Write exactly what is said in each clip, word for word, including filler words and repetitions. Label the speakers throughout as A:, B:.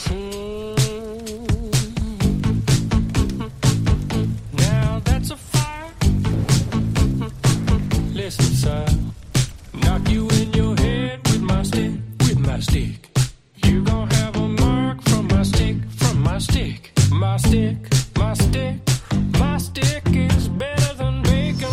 A: Now that's a fire. Listen, sir. Knock you in your head with my stick, with my stick. You gon' have a mark from my stick, from my stick. My stick, my stick, my stick is better than bacon.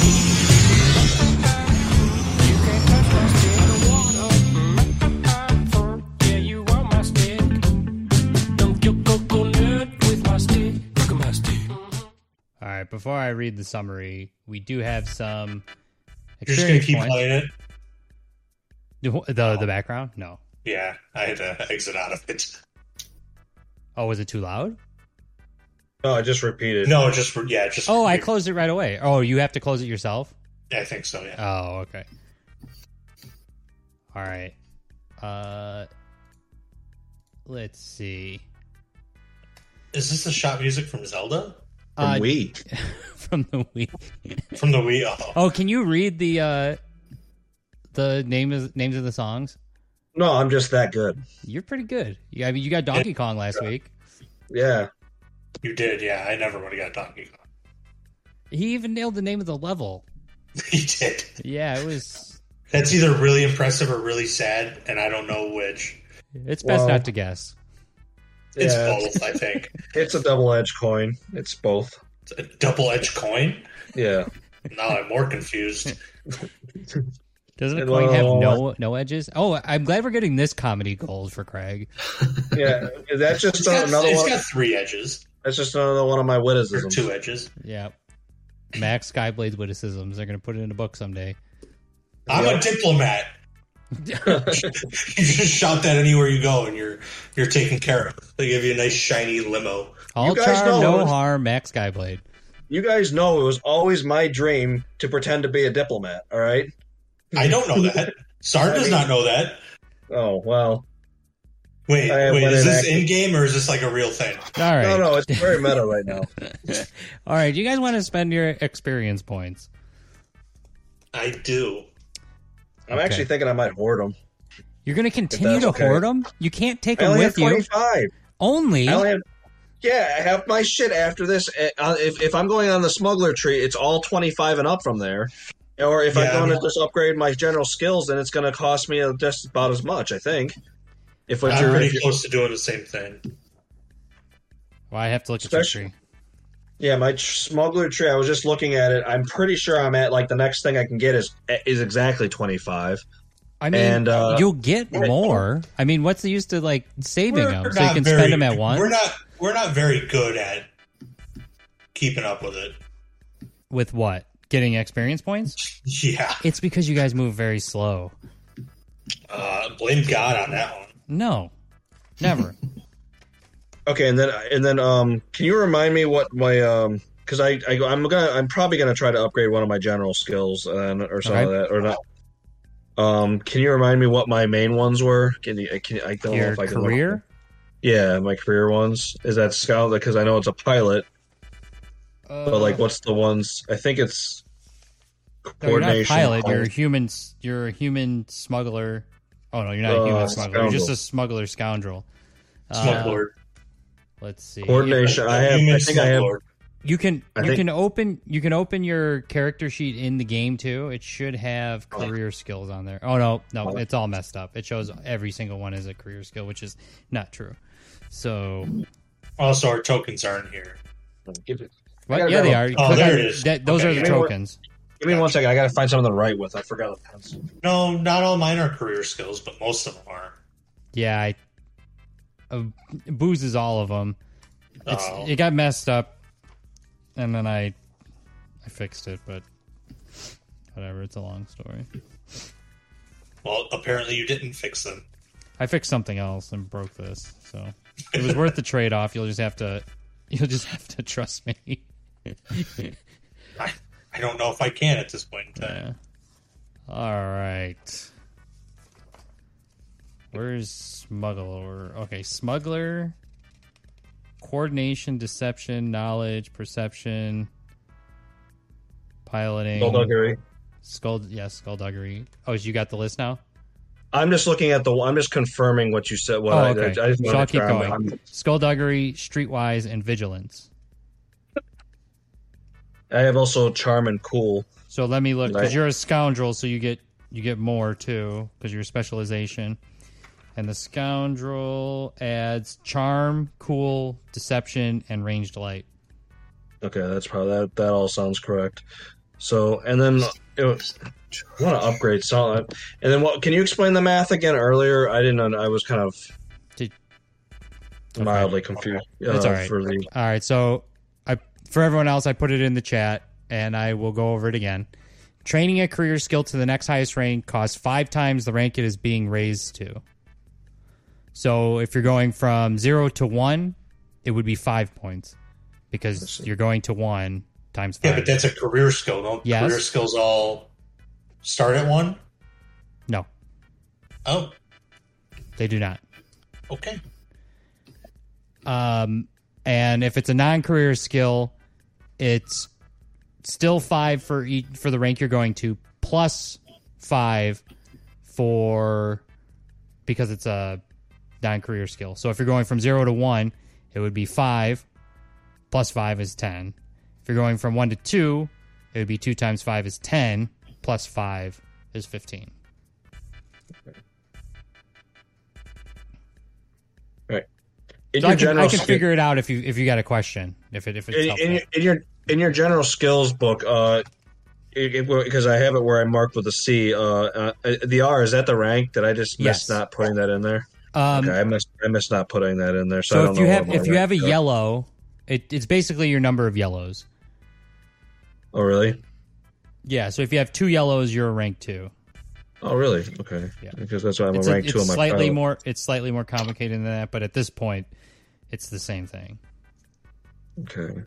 A: You can't touch my stick, water. Yeah, you want my stick. Dunk your coconut with my stick, look at my stick.
B: All right, before I read the summary, we do have some
C: You're just gonna
B: experience
C: keep
B: points.
C: playing it?
B: The, the the background? No.
C: Yeah, I had to exit out of it.
B: Oh, was it too loud?
D: No, I just repeated.
C: No, just yeah, just.
B: Oh, I closed it right away. Oh, you have to close it yourself?
C: Yeah, I think so. Yeah.
B: Oh, okay. All right. Uh, let's see.
C: Is this the shot music from Zelda?
D: From
B: Uh,
D: Wii.
B: From the Wii.
C: From the Wii? Oh,
B: Oh, can you read the uh, the name is, names of the songs?
D: No, I'm just that good.
B: You're pretty good. You, I mean, you got Donkey Kong last week.
D: Yeah.
C: you did. Yeah, I never would have got Donkey Kong.
B: He even nailed the name of the level.
C: He did.
B: Yeah, it was.
C: That's either really impressive or really sad, and I don't know which.
B: It's best
D: Well,
B: not to guess.
C: It's
D: Yeah,
C: both, I think.
D: It's a double-edged coin. It's both.
C: It's a double-edged coin.
D: Yeah.
C: Now I'm more confused.
B: Doesn't a
D: Well,
B: coin have no no edges? Oh, I'm glad we're getting this comedy gold for Craig.
D: Yeah. That's just
C: It's got,
D: another
C: it's
D: one.
C: got three edges.
D: That's just another one of my
C: Or
D: witticisms.
C: two edges.
B: Yeah. Max Skyblade's witticisms. They're going to put it in a book someday.
C: I'm
D: Yep.
C: a diplomat. You just shout that anywhere you go, and you're you're taken care of. They give you a nice shiny limo.
B: All
D: guys
B: charm,
D: know-
B: no harm, Max Skyblade.
D: You guys know it was always my dream to pretend to be a diplomat, all right?
C: I don't know that. Sar does not know that.
D: Oh, well.
C: Wait,
D: I
C: wait,
D: went
C: is
D: in
C: this
D: acting.
C: in game or is this like a real thing?
B: All right.
D: No, no, it's very meta right now.
B: All right. You guys want to spend your experience points?
C: I do.
D: I'm
B: Okay.
D: actually thinking I might hoard them.
B: You're going to continue
D: that's
B: to
D: okay.
B: hoard them? You can't take
D: I
B: them
D: only have
B: with you.
D: twenty-five.
B: Only?
D: I only have... Yeah, I have my shit after this. Uh, If, if I'm going on the smuggler tree, it's all twenty-five and up from there. Or if
C: Yeah,
D: I'm going
C: I
D: to
C: mean-
D: just upgrade my general skills, then it's going to cost me just about as much, I think. If what
C: I'm
D: you're,
C: pretty
D: if you're-
C: close to doing the same thing.
B: Well, I have to look at your
D: Especially-
B: tree.
D: yeah, my tr- smuggler tree. I was just looking at it. I'm pretty sure I'm at like the next thing I can get is is exactly twenty-five.
B: I mean,
D: And, uh,
B: you'll get more. I mean, what's the use to like saving
C: We're
B: them so you
C: not
B: can
C: very-
B: spend them at once
C: We're not we're not very good at keeping up with it.
B: with what? Getting experience points?
C: Yeah.
B: It's because you guys move very slow.
C: Uh, blame God on that one.
B: No, never.
D: Okay, and then and then um, can you remind me what my um? Because I, I I'm gonna I'm probably gonna try to upgrade one of my general skills and or something
B: Okay.
D: like that or not. Um, can you remind me what my main ones were? Can you? Can I don't know
B: Your
D: if I can.
B: career?
D: Yeah, my career ones. Is that scout? Because I know it's a pilot, but like, what's the ones? I think it's
B: No, you're not a
D: coordination.
B: pilot. You're a human. s- You're a human smuggler. Oh no, you're not a
D: Uh,
B: human smuggler. You're just
D: scoundrel.
B: a smuggler scoundrel. Uh,
C: Smugglord.
B: let's see.
D: coordination. I have.
C: Human
D: I think I have.
C: smugglord.
B: You can
D: I
B: you
D: think-
B: can open you can open your character sheet in the game too. It should have career skills on there. Oh no, no, it's all messed up. It shows every single one is a career skill, which is not true. So,
C: Also, our tokens aren't here.
D: Give, it,
B: what?
D: gotta
B: Yeah, they
D: grab
B: are.
D: a-
C: Oh,
B: Click
C: there
B: on-
C: it is.
B: that- those
C: Okay,
B: are the
C: you know what?
B: tokens.
D: give me one second. I gotta find something to write with. I forgot the pencil.
C: No, not all mine are career skills, but most of them are.
B: Yeah, I uh, boozes all of them. It's,
C: Oh.
B: It got messed up, and then I I fixed it, but whatever. It's a long story.
C: Well, apparently you didn't fix them.
B: I fixed something else and broke this, so it was worth the trade off. You'll just have to you'll just have to trust me.
C: I, I don't know if I can at this point in time.
B: Yeah. All right. Where's smuggler? Okay, smuggler. Coordination, deception, knowledge, perception, piloting.
D: Skullduggery.
B: Skull, yeah, skullduggery. Oh, you got the list now?
D: I'm just looking at the. I'm just confirming what you said. What
B: Oh,
D: I,
B: okay.
D: I, I just
B: So
D: wanna
B: I'll
D: make
B: keep
D: sure I'm-
B: going.
D: I'm-
B: Skullduggery, Streetwise, and Vigilance.
D: I have also charm and cool.
B: So let me look, because
D: Right.
B: you're a scoundrel, so you get you get more too, because you're a specialization. And the scoundrel adds charm, cool, deception, and ranged light.
D: Okay, that's probably that. That all sounds correct. So, and then it was, I want to upgrade some. And then what? Can you explain the math again? Earlier, I didn't. I was kind of
B: Did-
D: mildly confused. Uh,
B: That's all right.
D: For the
B: All right, so I for everyone else, I put it in the chat, and I will go over it again. Training a career skill to the next highest rank costs five times the rank it is being raised to. So if you're going from zero to one, it would be five points because you're going to one times five.
C: Yeah, but that's a career skill. Don't
B: Yes.
C: career skills all start at one?
B: No,
C: Oh,
B: they do not.
C: okay.
B: Um, and if it's a non-career skill, it's still five for each, for the rank you're going to, plus five for because it's a non-career skill. So if you're going from zero to one, it would be five plus five is ten. If you're going from one to two, it would be two times five is ten plus five is fifteen.
D: right. In
B: So
D: your
B: I can,
D: general
B: I can
D: skill-
B: figure it out if you if you got a question. If it if it's
D: in,
B: helpful.
D: in, your, in your in your general skills book, uh, because I have it where I marked with a C. Uh, uh, the R, is that the rank? Did I just
B: Yes.
D: miss not putting that in there?
B: um,
D: Okay, I missed I missed not putting that in there. So, I
B: So
D: don't
B: if you
D: know
B: have
D: what my
B: if you have a
D: ranks are.
B: yellow, it, it's basically your number of yellows.
D: Oh really?
B: Yeah. So if you have two yellows, you're a rank two.
D: Oh really? Okay.
B: Yeah.
D: Because that's why I'm
B: It's,
D: a
B: a,
D: rank
B: it's
D: two on my
B: slightly
D: pilot.
B: more it's slightly more complicated than that, but at this point, it's the same thing.
D: Okay.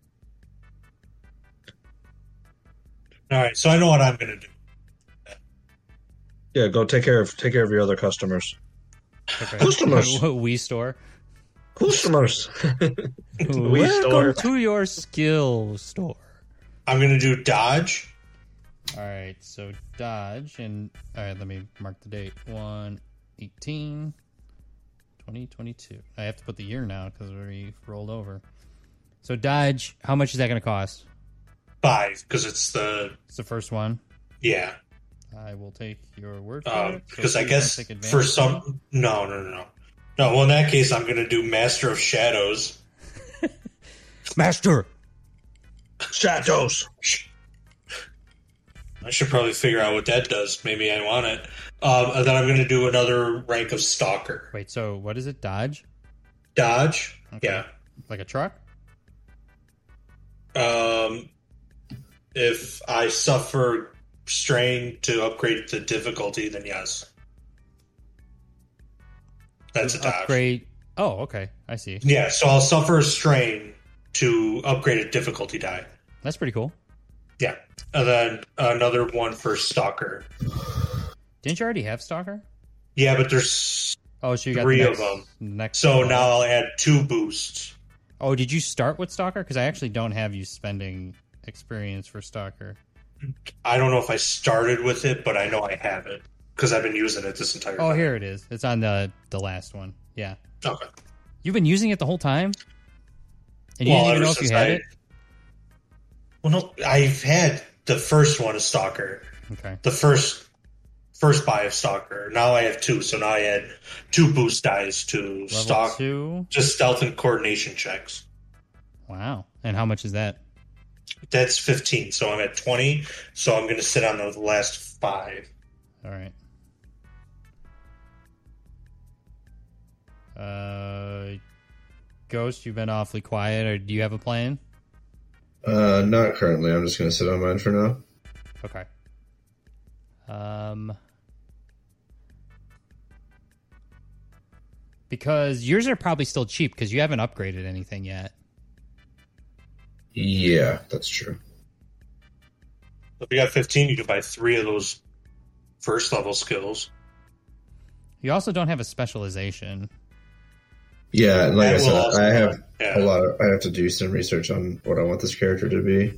C: All right, so I know what I'm going to do.
D: Yeah, go take care of take care of your other customers.
B: Okay.
D: Customers.
B: We store.
D: Customers.
B: Welcome
D: We store.
B: to your skill store.
C: I'm going to do dodge.
B: All right, so dodge and all right, let me mark the date. one eighteen twenty twenty-two. I have to put the year now because we rolled over. So dodge, how much is that going to cost?
C: Five, because it's the,
B: It's the first one.
C: yeah.
B: I will take your word for
C: Um,
B: it. So
C: because I
B: please
C: guess
B: don't take advantage
C: for
B: of
C: some, no, no, no, no. No, well, in that case, I'm going to do Master of Shadows.
B: it. Master.
D: Shadows.
C: I should probably figure out what that does. Maybe I want it. Um, and then I'm going to do another rank of Stalker.
B: Wait, so what is it? Dodge?
C: Dodge,
B: Okay.
C: yeah.
B: Like a truck?
C: Um, if I suffer strain to upgrade the difficulty, then yes. That's a dodge.
B: Upgrade. Oh, okay. I see.
C: Yeah, so I'll suffer a strain to upgrade a difficulty die.
B: That's pretty cool.
C: Yeah. And then another one for Stalker.
B: Didn't you already have Stalker?
C: Yeah, but there's
B: Oh, so you got
C: three
B: the
C: of
B: next,
C: them.
B: Next
C: So
B: one.
C: now I'll add two boosts.
B: Oh, did you start with Stalker? Because I actually don't have you spending experience for Stalker.
C: I don't know if I started with it, but I know I have it because I've been using it this entire
B: Oh,
C: time.
B: here it is. It's on the the last one. Yeah.
C: Okay.
B: You've been using it the whole time? And you
C: Well,
B: didn't even
C: ever
B: know if you
C: since
B: had
C: I-
B: it?
C: Well, no, I've had the first one of Stalker.
B: Okay.
C: The first first buy of Stalker. Now I have two, so now I add two boost dice to
B: Level
C: stock,
B: two.
C: just stealth and coordination checks.
B: Wow. And how much is that?
C: That's fifteen, so I'm at twenty. So I'm going to sit on the last five.
B: All right. Uh, Ghost, you've been awfully quiet. Or do you have a plan?
E: Uh, not currently. I'm just going to sit on mine for now.
B: Okay. Um, because yours are probably still cheap because you haven't upgraded anything yet.
E: Yeah, that's true.
C: If you got fifteen, you can buy three of those first level skills.
B: You also don't have a specialization.
E: Yeah, and like
C: That
E: I
C: will
E: said,
C: also
E: I have
C: Yeah.
E: a lot. Of, I have to do some research on what I want this character to be.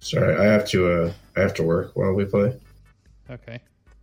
E: Sorry, I have to. Uh, I have to work while we play.
B: Okay.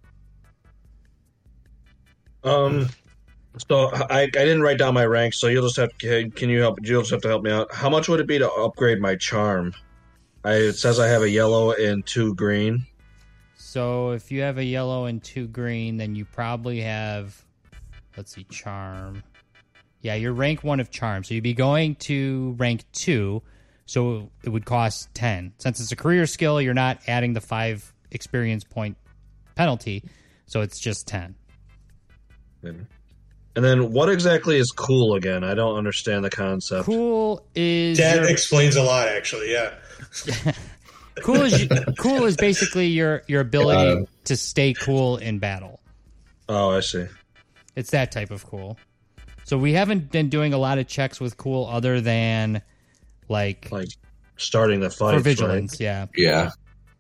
D: Um, so I, I didn't write down my rank, so you'll just have to, can you help? You'll just have to help me out. How much would it be to upgrade my charm? I, it says I have a yellow and two green.
B: So if you have a yellow and two green, then you probably have, let's see, charm. Yeah, you're rank one of charm. So you'd be going to rank two, so it would cost ten. Since it's a career skill, you're not adding the five experience point penalty, so it's just ten.
D: And then what exactly is cool again? I don't understand the concept.
B: Cool is
C: That
B: your-
C: explains a lot, actually. Yeah.
B: cool is cool is basically your your ability
E: Uh,
B: to stay cool in battle.
D: Oh, I see.
B: It's that type of cool. So we haven't been doing a lot of checks with cool other than like,
D: Like starting the fight
B: for vigilance. Yeah.
E: Yeah.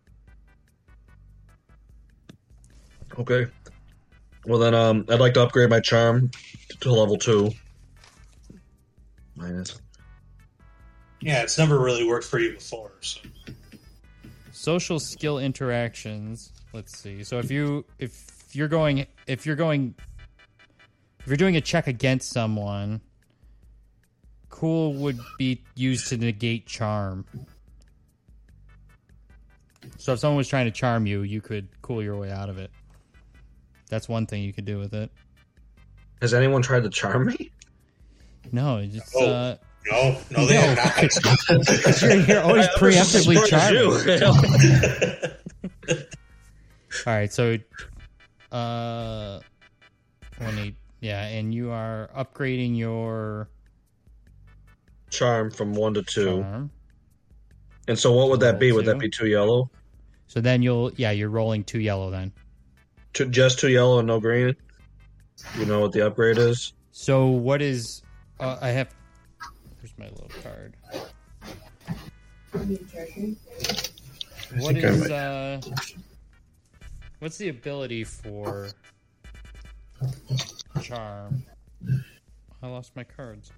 D: Okay. Well then, um, I'd like to upgrade my charm to level two. Minus.
C: Yeah, it's never really worked for you before. So.
B: Social skill interactions. Let's see. So if you if you're going if you're going if you're doing a check against someone, cool would be used to negate charm. So if someone was trying to charm you, you could cool your way out of it. That's one thing you could do with it.
D: Has anyone tried to charm me?
B: No, it's just
C: Oh.
B: uh,
C: No, no, they
B: No.
C: have not.
B: you're, you're always
D: I- I'm just as
B: preemptively
D: surprised
B: charming.
D: you.
B: All right, so uh, one eight, yeah, and you are upgrading your
D: Charm from one to two.
B: charm.
D: And so what would that be? Would
B: Two.
D: that be two yellow?
B: So then you'll, yeah, you're rolling two yellow then.
D: Two, just two yellow and no green? You know what the upgrade is?
B: So what is? Uh, I have. Here's my little card. What
E: think I
B: is?
E: might-
B: Uh, what's the ability for charm? I lost my cards.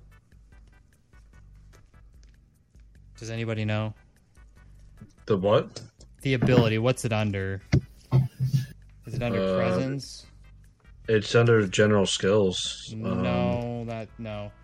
B: Does anybody know
D: The what?
B: the ability? What's it under? Is it under
D: Uh,
B: presence?
D: It's under general skills. Um,
B: No, that no.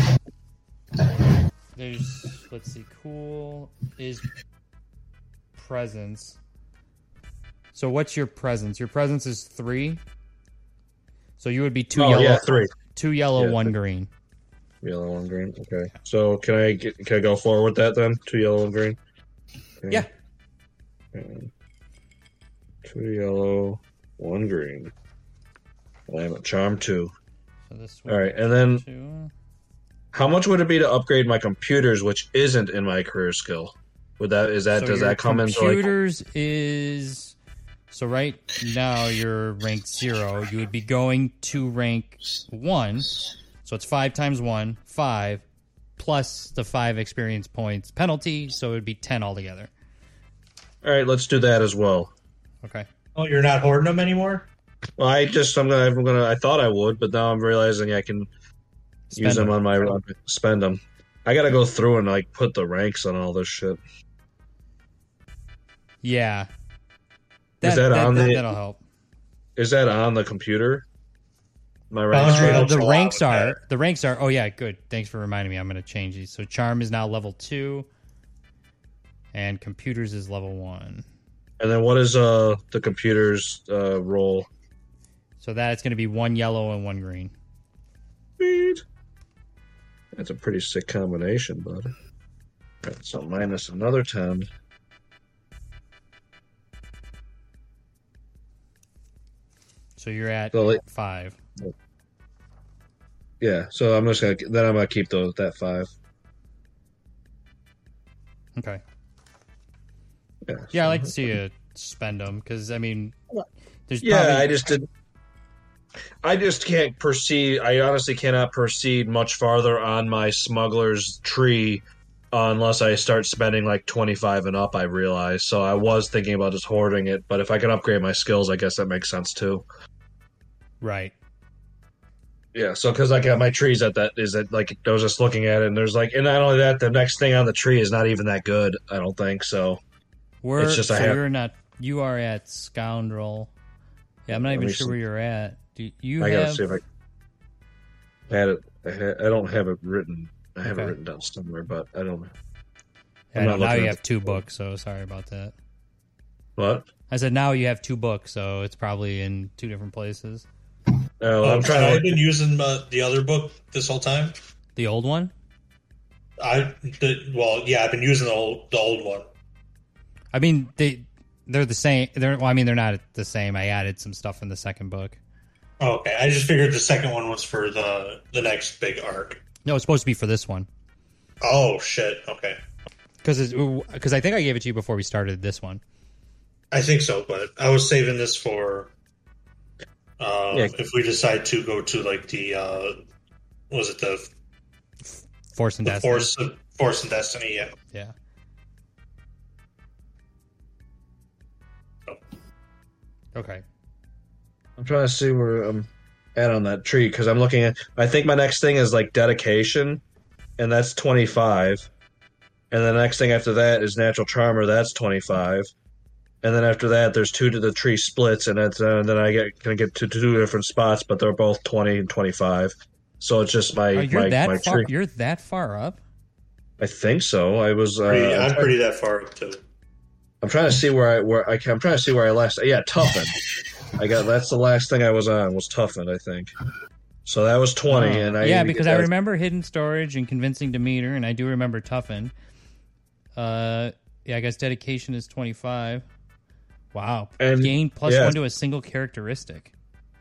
B: There's let's see, cool is presence. So what's your presence? Your presence is three. So you would be two
D: oh,
B: yellow,
D: yeah, three.
B: two yellow,
D: Yeah,
B: one
D: three.
B: green.
D: Yellow and green. Okay. So can I get, can I go forward with that then? Two yellow and green. Okay.
B: Yeah.
D: And two yellow, one green. I am a charm two.
B: So this
D: All right, and then
B: two.
D: how much would it be to upgrade my computers, which isn't in my career skill? Would that is that
B: So
D: does
B: your
D: that come into like?
B: computers is so right now you're ranked zero. You would be going to rank one. So it's five times one, five, plus the five experience points penalty. So it would be ten altogether.
D: All right, let's do that as well.
B: Okay.
C: Oh, you're not hoarding them anymore?
D: Well, I just I'm gonna I'm gonna I thought I would, but now I'm realizing I can
B: Spend
D: use them
B: them.
D: on my run. Spend them. I gotta go through and like put the ranks on all this shit.
B: Yeah.
D: Is that on the-
B: that'll help.
D: Is that on the computer? My ranks.
C: Uh,
D: right?
C: helps
B: the
C: a lot
B: ranks
C: with
B: are
C: that.
B: the ranks are. Oh yeah, good. Thanks for reminding me. I'm going to change these. So charm is now level two, and computers is level one.
D: And then what is uh the computer's uh role?
B: So that's going to be one yellow and one green.
D: Sweet. That's a pretty sick combination, bud. All right, so minus another ten.
B: So you're at
D: So, like-
B: five.
D: Yeah, so I'm just gonna then I'm gonna keep those that five.
B: Okay.
D: Yeah,
B: Yeah, I
D: so-
B: like to see you spend them because I mean, there's
D: Yeah,
B: probably,
D: I just did. I just can't proceed. I honestly cannot proceed much farther on my smuggler's tree unless I start spending like twenty-five and up. I realize. So I was thinking about just hoarding it, but if I can upgrade my skills, I guess that makes sense too.
B: right.
D: Yeah, so because like uh, my trees at that is that like I was just looking at it and there's like and not only that the next thing on the tree is not even that good. I don't think so.
B: We're,
D: It's just I
B: so
D: have-
B: you're not. You are at Scoundrel. Yeah, I'm not
D: Let
B: even
D: me
B: sure
D: see.
B: where you're at. Do you
D: I gotta
B: have?
D: see if I I had it. I, had, I don't have it written. I have
B: Okay.
D: it written down somewhere, but I don't.
B: Yeah,
D: I'm
B: no,
D: not
B: now
D: looking
B: you
D: at
B: have two books, so sorry about that.
D: What?
B: I said now you have two books, so it's probably in two different places.
D: Oh,
C: Oh,
D: I'm trying
C: I've
D: to.
C: been using uh, the other book this whole time.
B: The old one?
C: I the, well, yeah, I've been using the old the old one.
B: I mean, they they're the same. They're well, I mean, they're not the same. I added some stuff in the second book.
C: Okay, I just figured the second one was for the the next big arc.
B: No, it's supposed to be for this one
C: Oh shit. Okay,
B: because because I think I gave it to you before we started this one.
C: I think so, but I was saving this for uh,
D: Yeah.
C: if we decide to go to like the uh, what was it the,
B: Force and
C: the
B: Destiny.
C: Force Force and Destiny? Yeah.
B: Yeah. Okay.
D: I'm trying to see where I'm at on that tree because I'm looking at. I think my next thing is like dedication, and that's twenty-five. And the next thing after that is natural charmer. That's twenty-five. And then after that, there's two to the tree splits, and that's uh, then I get can get to two different spots, but they're both twenty and twenty-five. So it's just my
B: Oh, you're
D: my,
B: that
D: my
B: far.
D: tree.
B: You're that far up.
D: I think so. I was. Uh,
C: Pretty,
D: I'm,
C: I'm
D: trying,
C: pretty that far up too.
D: I'm trying to see where I where I can, I'm trying to see where I last. Yeah, Tuffin. I got that's the last thing I was on was Tuffin, I think. So that was twenty,
B: Oh.
D: and I
B: yeah,
D: need to
B: because
D: get
B: I
D: that-
B: remember Hidden Storage and Convincing Demeter, and I do remember Tuffin. Uh, yeah, I guess dedication is twenty-five. Wow,
D: And-
B: gain plus
D: yeah.
B: one to a single characteristic.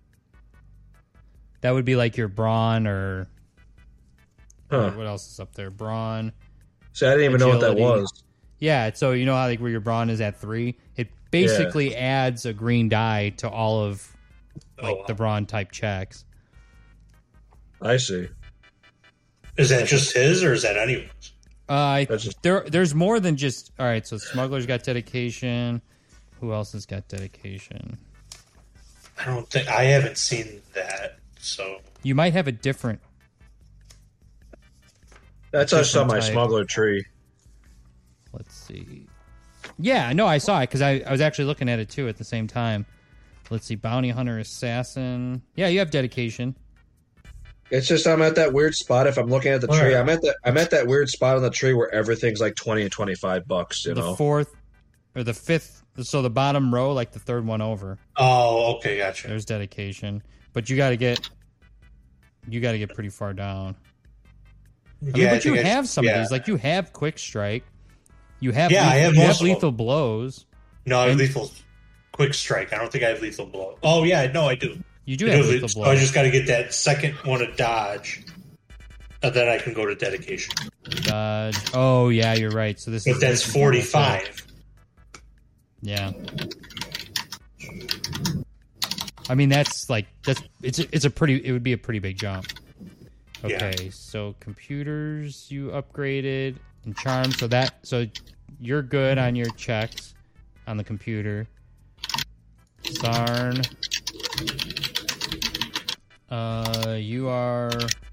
B: That would be like your brawn or
D: Huh.
B: what else is up there? Brawn.
D: See, I didn't even know what that
B: Agility.
D: was.
B: Yeah, so you know how like where your brawn is at three, it basically adds a green die to all of like
C: Oh, wow.
B: the brawn type checks.
D: I see.
C: Is that just his or is that anyone's?
B: Uh, I,
D: That's just-
B: there, there's more than just. All right, so Smuggler's got dedication. Who else has got dedication?
C: I don't think I haven't seen that. So
B: You might have a different.
D: That's I saw
B: Different
D: my
B: type.
D: smuggler tree.
B: Let's see. Yeah, no, I saw it because I, I was actually looking at it too at the same time. Let's see, bounty hunter, assassin. Yeah, you have dedication.
D: It's just I'm at that weird spot. If I'm looking at the tree,
C: Alright.
D: I'm at that I'm at that weird spot on the tree where everything's like twenty and twenty five bucks. You
B: the
D: know,
B: fourth or the fifth. So the bottom row, like the third one over.
C: oh, okay, gotcha.
B: There's dedication, but you got to get. You got to get pretty far down. I mean,
C: Yeah, I
B: but you
C: think I-
B: have some
C: yeah.
B: of these. Like you have quick strike. You have
C: Yeah, I
B: lethal,
C: have
B: you
C: most
B: have
C: of them.
B: lethal blows.
C: No, I have
B: and-
C: lethal quick strike. I don't think I have lethal blow. Oh yeah, no, I do.
B: You do
C: I
B: have
C: do.
B: lethal
C: So
B: blows.
C: I just got to get that second one to dodge, and then I can go to dedication.
B: Dodge. Oh yeah, you're right. So this
C: But
B: is
C: that's
B: this is
C: forty-five.
B: Yeah. I mean that's like that's it's a, it's a pretty it would be a pretty big jump. Okay, so computers you upgraded and charm, so that so you're good on your checks on the computer. Sarn. Uh you are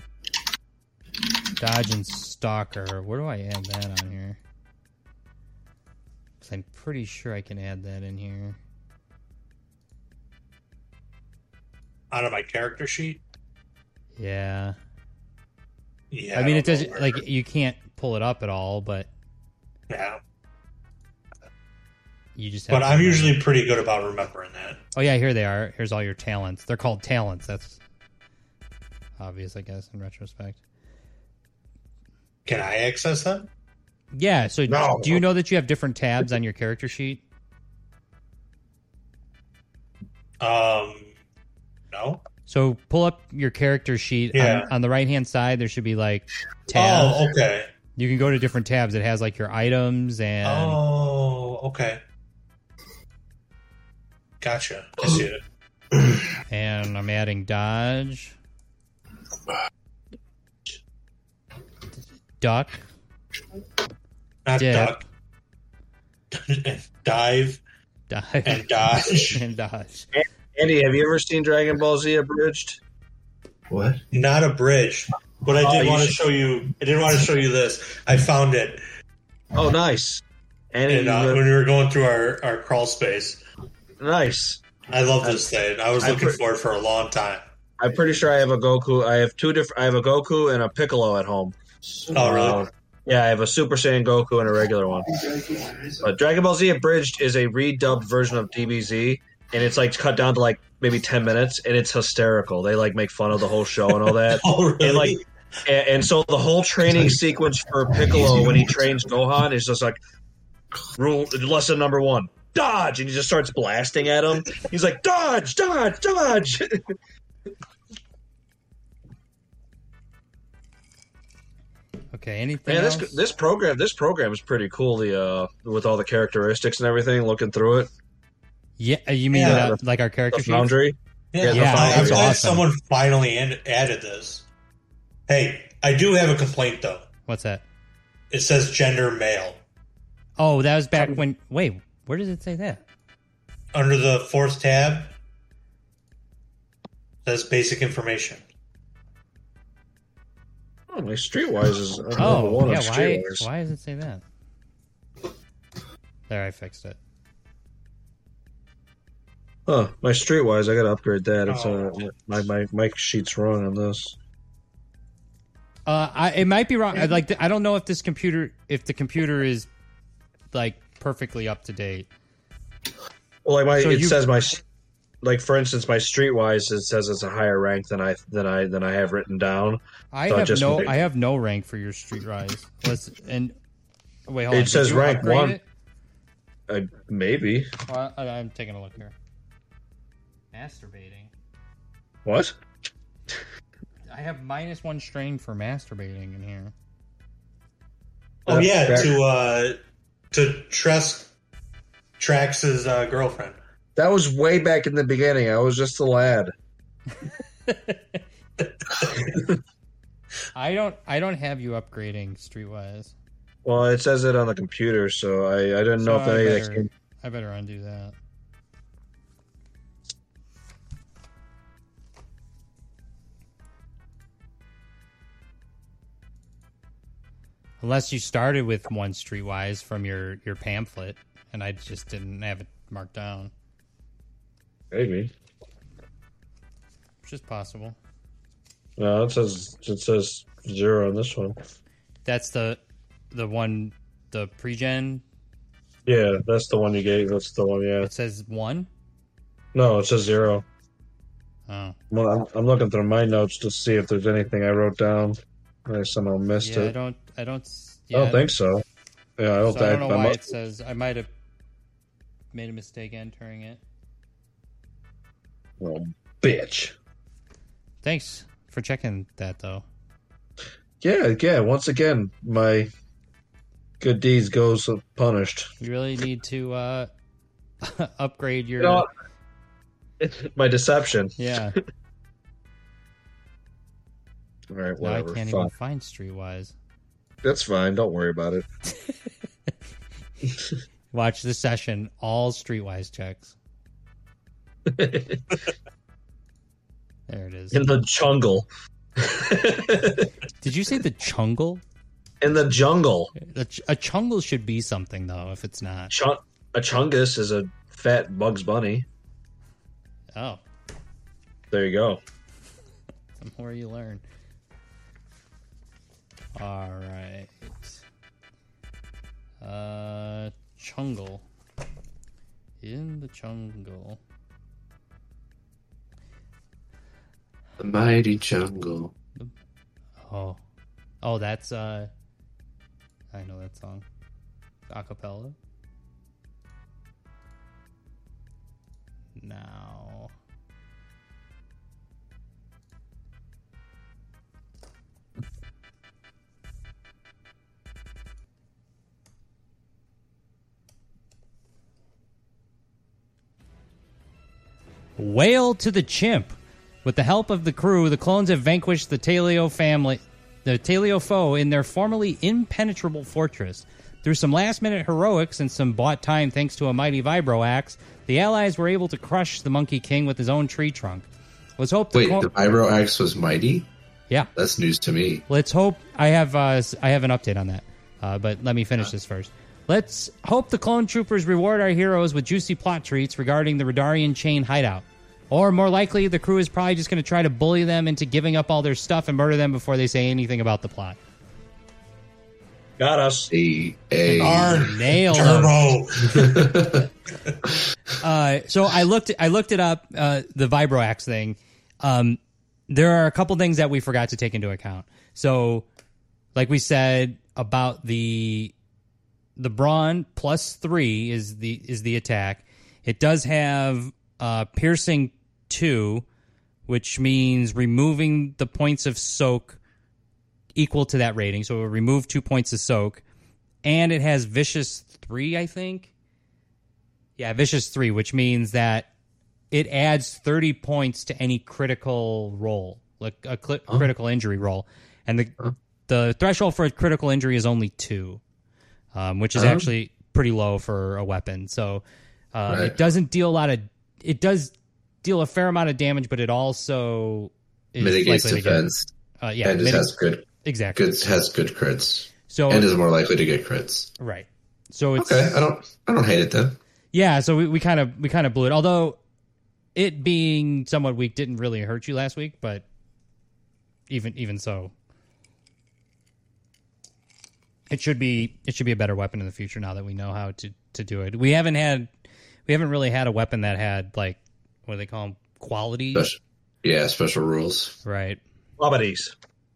B: Dodge and Stalker. Where do I add that on here? Cause I'm pretty sure I can add that in here.
C: Out of my character sheet.
B: Yeah.
C: Yeah,
B: I mean, it
C: don't
B: doesn't
C: know where-
B: like you can't pull it up at all, but
C: Yeah,
B: you just. Have
C: but
B: to
C: I'm
B: remember.
C: usually pretty good about remembering that.
B: Oh yeah, here they are. Here's all your talents. They're called talents. That's obvious, I guess, in retrospect.
C: Can I access that?
B: Yeah. So
D: No.
B: do you know that you have different tabs on your character sheet?
C: Um, no.
B: So pull up your character sheet.
C: Yeah.
B: On, on the right hand side, there should be like tabs.
C: Oh, okay.
B: You can go to different tabs. It has like your items and
C: Oh, okay. Gotcha. I see it.
B: and I'm adding dodge, duck,
C: Not
B: Dip.
C: duck. Dive
B: dive,
C: and dodge.
B: and dodge.
D: Andy, have you ever seen Dragon Ball Z abridged?
E: What?
C: Not a bridge. But I
D: Oh,
C: did
D: you
C: want to
D: should-
C: show you. I did want to show you this. I found it.
D: Oh, nice. Any
C: And, uh, when we were going through our, our crawl space.
D: nice.
C: I love this thing. I was
D: I
C: looking
D: pre-
C: for it for a long time.
D: I'm pretty sure I have a Goku. I have two different. I have a Goku and a Piccolo at home.
C: Oh, really?
D: Uh, yeah, I have a Super Saiyan Goku and a regular one. But Dragon Ball Z Abridged is a redubbed version of D B Z, and it's like cut down to like maybe ten minutes, and it's hysterical. They like make fun of the whole show and all that.
C: Oh, really?
D: And like, and, and so the whole training sequence for Piccolo when he trains Gohan is just like rule lesson number one: dodge, and he just starts blasting at him. He's like, dodge, dodge, dodge.
B: Okay, anything
D: Man,
B: else?
D: this this program this program is pretty cool. The uh, with all the characteristics and everything. Looking through it,
B: Yeah, uh, you mean
C: Yeah.
B: uh, like our character
D: the
B: sheets?
D: Foundry.
C: Yeah,
B: Yeah,
C: I'm
B: that's
C: glad
B: awesome.
C: someone finally an- added this. Hey, I do have a complaint, though.
B: What's that?
C: It says gender male.
B: Oh, that was back when. Wait, where does it say that?
C: Under the fourth tab, it says basic information.
D: Oh, my Streetwise is uh, number
B: Oh,
D: one
B: yeah.
D: on
B: Why?
D: Streetwise.
B: Why does it say that? There, I fixed it.
D: Huh, my Streetwise, I gotta upgrade that. It's
C: Oh.
D: uh, my my my sheet's wrong on this.
B: Uh, I, it might be wrong. I like. I don't know if this computer, if the computer is like perfectly up to date.
D: Well, like my
B: So
D: it
B: you-
D: says my like for instance my Streetwise it says it's a higher rank than I than I than I have written down.
B: I
D: So
B: have
D: just
B: no.
D: make-
B: I have no rank for your Streetwise. Let's and wait. Hold
D: It
B: on. Did
D: says
B: you
D: rank
B: upgrade
D: one.
B: it?
D: I, maybe
B: Well, I, I'm taking a look here. Masturbating.
D: what?
B: I have minus one strain for masturbating in here.
C: Oh,
D: Uh,
C: yeah,
D: back-
C: to uh, to trust Trax's uh, girlfriend.
D: That was way back in the beginning. I was just a lad.
B: I don't. I don't have you upgrading Streetwise.
D: Well, it says it on the computer, so I I didn't know
B: So
D: if
B: I
D: any of that
B: better,
D: came.
B: I better undo that. Unless you started with one Streetwise from your, your pamphlet, and I just didn't have it marked down,
D: Maybe.
B: which is possible.
D: No, it says it says zero on this one.
B: That's the the one, the pre-gen.
D: Yeah, that's the one you gave. That's the one. Yeah.
B: It says one.
D: No, it says zero.
B: Oh,
D: Well, I'm, I'm looking through my notes to see if there's anything I wrote down. I somehow missed
B: yeah. I
D: it.
B: don't. I don't. s-
D: I
B: Yeah,
D: don't think so. Yeah, I don't
B: So
D: think.
B: I don't know
D: I
B: why
D: must-
B: it says. I might have made a mistake entering it.
D: Oh, bitch.
B: Thanks for checking that, though.
D: Yeah, yeah. Once again, my good deeds goes punished.
B: You really need to uh, upgrade your.
D: You know, it's my deception.
B: Yeah.
D: All right,
B: Now I
D: whatever.
B: can't
D: Fine.
B: even find Streetwise.
D: That's fine. Don't worry about it.
B: Watch the session. All Streetwise checks. There it is.
D: In the jungle.
B: Did you say the chungle?
D: In the jungle.
B: A, ch- a chungle should be something, though, if it's not.
D: Chun- a chungus is a fat Bugs Bunny.
B: Oh,
D: There you go.
B: the more you learn. All right. Uh, chungle. In the jungle.
E: The mighty jungle.
B: Oh. Oh, that's, uh... I know that song. Acapella. Now... Whale to the chimp. With the help of the crew, the clones have vanquished the Talio family, the Talio foe in their formerly impenetrable fortress. Through some last-minute heroics and some bought time thanks to a mighty vibro axe, the allies were able to crush the Monkey King with his own tree trunk. Let's hope the
E: Wait,
B: clo-
E: the Vibro Axe was mighty?
B: yeah.
E: That's news to me.
B: Let's hope I have uh, s- I have an update on that. Uh, but let me finish this first. Let's hope the clone troopers reward our heroes with juicy plot treats regarding the Radarian chain hideout. Or more likely, the crew is probably just going to try to bully them into giving up all their stuff and murder them before they say anything about the plot.
D: Got us.
E: A, a.
C: Darn.
B: Nailed
C: Turbo.
B: Uh, so I looked I looked it up, uh, the Vibroax thing. Um, there are a couple things that we forgot to take into account. So, like we said about the the brawn plus three is the is the attack. It does have uh, piercing two, which means removing the points of soak equal to that rating. So it will remove two points of soak, and it has vicious three, I think. Yeah, vicious three, which means that it adds thirty points to any critical roll, like a cl- oh. critical injury roll, and the oh. the threshold for a critical injury is only two, um, which is oh. actually pretty low for a weapon. So uh, right. it doesn't deal a lot of. It does deal a fair amount of damage, but it also is
E: mitigates
B: likely
E: defense.
B: To get, uh, yeah,
E: and it mitig- has good
B: exactly
E: good, has good crits.
B: So
E: and is more likely to get crits.
B: Right. So it's
E: okay. I don't. I don't hate it then.
B: Yeah. So we kind of we kind of blew it. Although it being somewhat weak didn't really hurt you last week, but even even so, it should be it should be a better weapon in the future now that we know how to, to do it. We haven't had we haven't really had a weapon that had like what do they call them, qualities?
E: Special, yeah, special rules.
B: Right.
D: Qualities.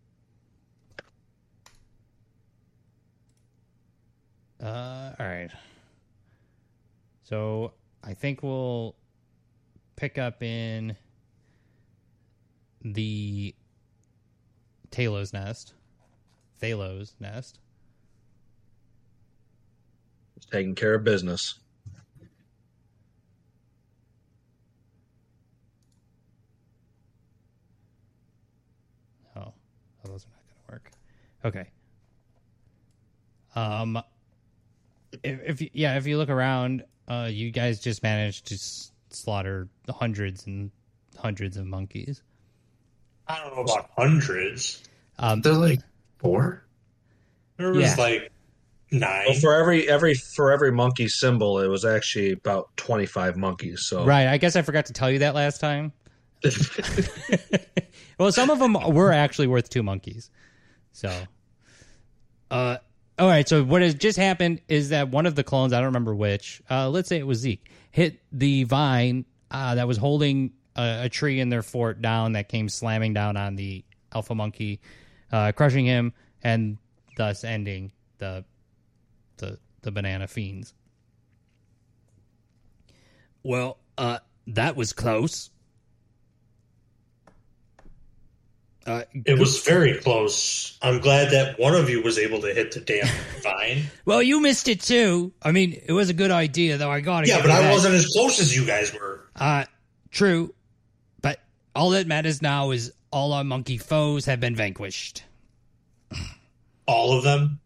B: Uh, all right. So I think we'll pick up in the Talos nest. Thalos nest.
D: Just taking care of business.
B: Oh, oh those are not going to work. Okay. Um, if, if you, yeah, if you look around, uh, you guys just managed to s- slaughter hundreds and hundreds of monkeys.
C: I don't know about hundreds.
B: Um,
E: There's like four.
C: There was
B: yeah.
C: like nine.
D: Well, for every every for every monkey symbol, it was actually about twenty five monkeys. So
B: right, I guess I forgot to tell you that last time. Well, some of them were actually worth two monkeys. So, uh, all right. So what has just happened is that one of the clones, I don't remember which, uh, let's say it was Zeke, hit the vine uh, that was holding a, a tree in their fort down that came slamming down on the alpha monkey, uh, crushing him, and thus ending the the the banana fiends. Well, uh, that was close. Uh,
C: it was very close. I'm glad that one of you was able to hit the damn vine.
B: Well, you missed it too. I mean, it was a good idea, though. I got it.
C: Yeah, but I wasn't as close as you guys were.
B: Uh, true. But all that matters now is all our monkey foes have been vanquished.
C: All of them?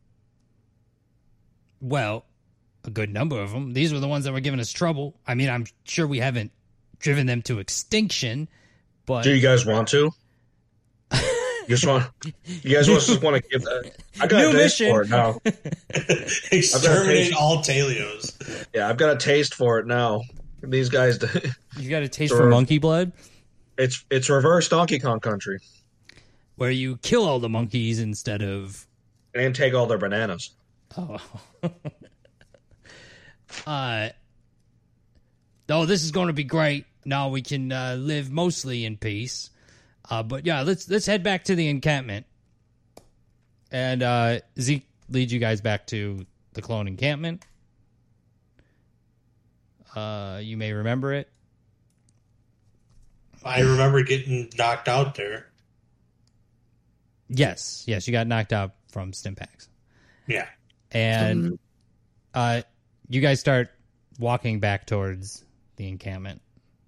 B: Well, a good number of them. These were the ones that were giving us trouble. I mean, I'm sure we haven't driven them to extinction, but...
D: Do you guys want to? You just want, you guys just want to give that. I got
B: New
D: a taste
B: mission.
D: for it now.
C: Exterminate all Talios.
D: Yeah, I've got a taste for it now. These guys,
B: you got a taste for monkey blood?
D: It's it's reverse Donkey Kong Country,
B: where you kill all the monkeys instead of
D: and take all their bananas.
B: Oh, uh, oh, this is going to be great. Now we can uh, live mostly in peace. Uh, but yeah, let's let's head back to the encampment, and uh, Zeke leads you guys back to the clone encampment. Uh, you may remember it.
C: I remember getting knocked out there.
B: Yes, yes, you got knocked out from Stimpaks.
C: Yeah,
B: and
E: Um,
B: uh, you guys start walking back towards the encampment.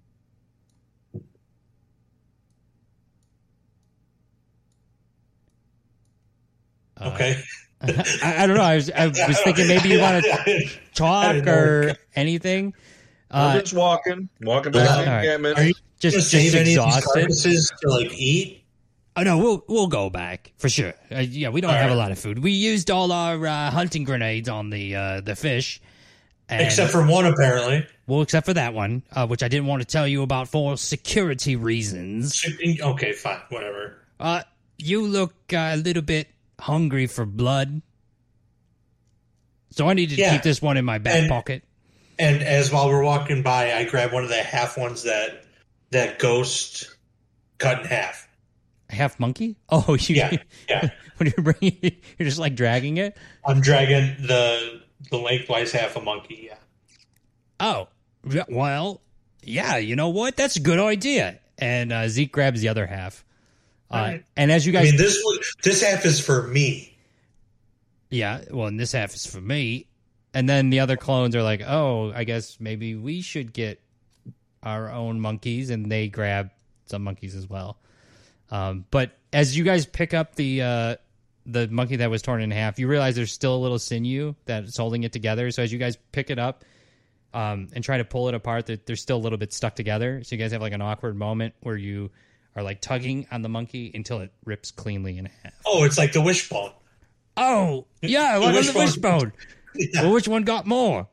C: Okay.
B: Uh, I, I don't know. I was I was thinking maybe you want to talk or anything.
D: I'm
B: Uh,
D: just walking, walking back to the
C: All
B: right.
D: encampment.
C: Are you
B: just
C: gonna
B: just
C: save any of these
B: exhausted.
C: carcasses to like eat?
B: Oh no, we'll we'll go back for sure. Uh, yeah, we don't
C: All
B: have
C: right.
B: a lot of food. We used all our uh, hunting grenades on the uh, the fish, and,
C: Except for one, apparently.
B: well, except for that one, uh, which I didn't want to tell you about for security reasons.
C: Okay, fine, whatever.
B: Uh, you look uh, a little bit hungry for blood, so I need to
C: Yeah.
B: keep this one in my back
C: And-
B: pocket.
C: And as while we're walking by, I grab one of the half ones that that Ghost cut in half.
B: Half monkey? Oh, you
C: Yeah, yeah.
B: when you're bringing, it, you're just like dragging it.
C: I'm dragging the the lengthwise half a monkey. Yeah.
B: Oh, yeah, well, yeah. You know what? That's a good idea. And uh, Zeke grabs the other half. Uh,
C: Alright.
B: And as you
C: I
B: guys,
C: mean, this one- this half is for me.
B: yeah. Well, and this half is for me. And then the other clones are like, oh, I guess maybe we should get our own monkeys, and they grab some monkeys as well. Um, but as you guys pick up the uh, the monkey that was torn in half, you realize there's still a little sinew that's holding it together. So as you guys pick it up um, and try to pull it apart, they're, they're still a little bit stuck together. So you guys have like an awkward moment where you are like tugging on the monkey until it rips cleanly in half.
C: Oh, it's like the wishbone.
B: Oh, yeah, like on the
C: wishbone.
B: wishbone.
C: Yeah.
B: Well, which one got more?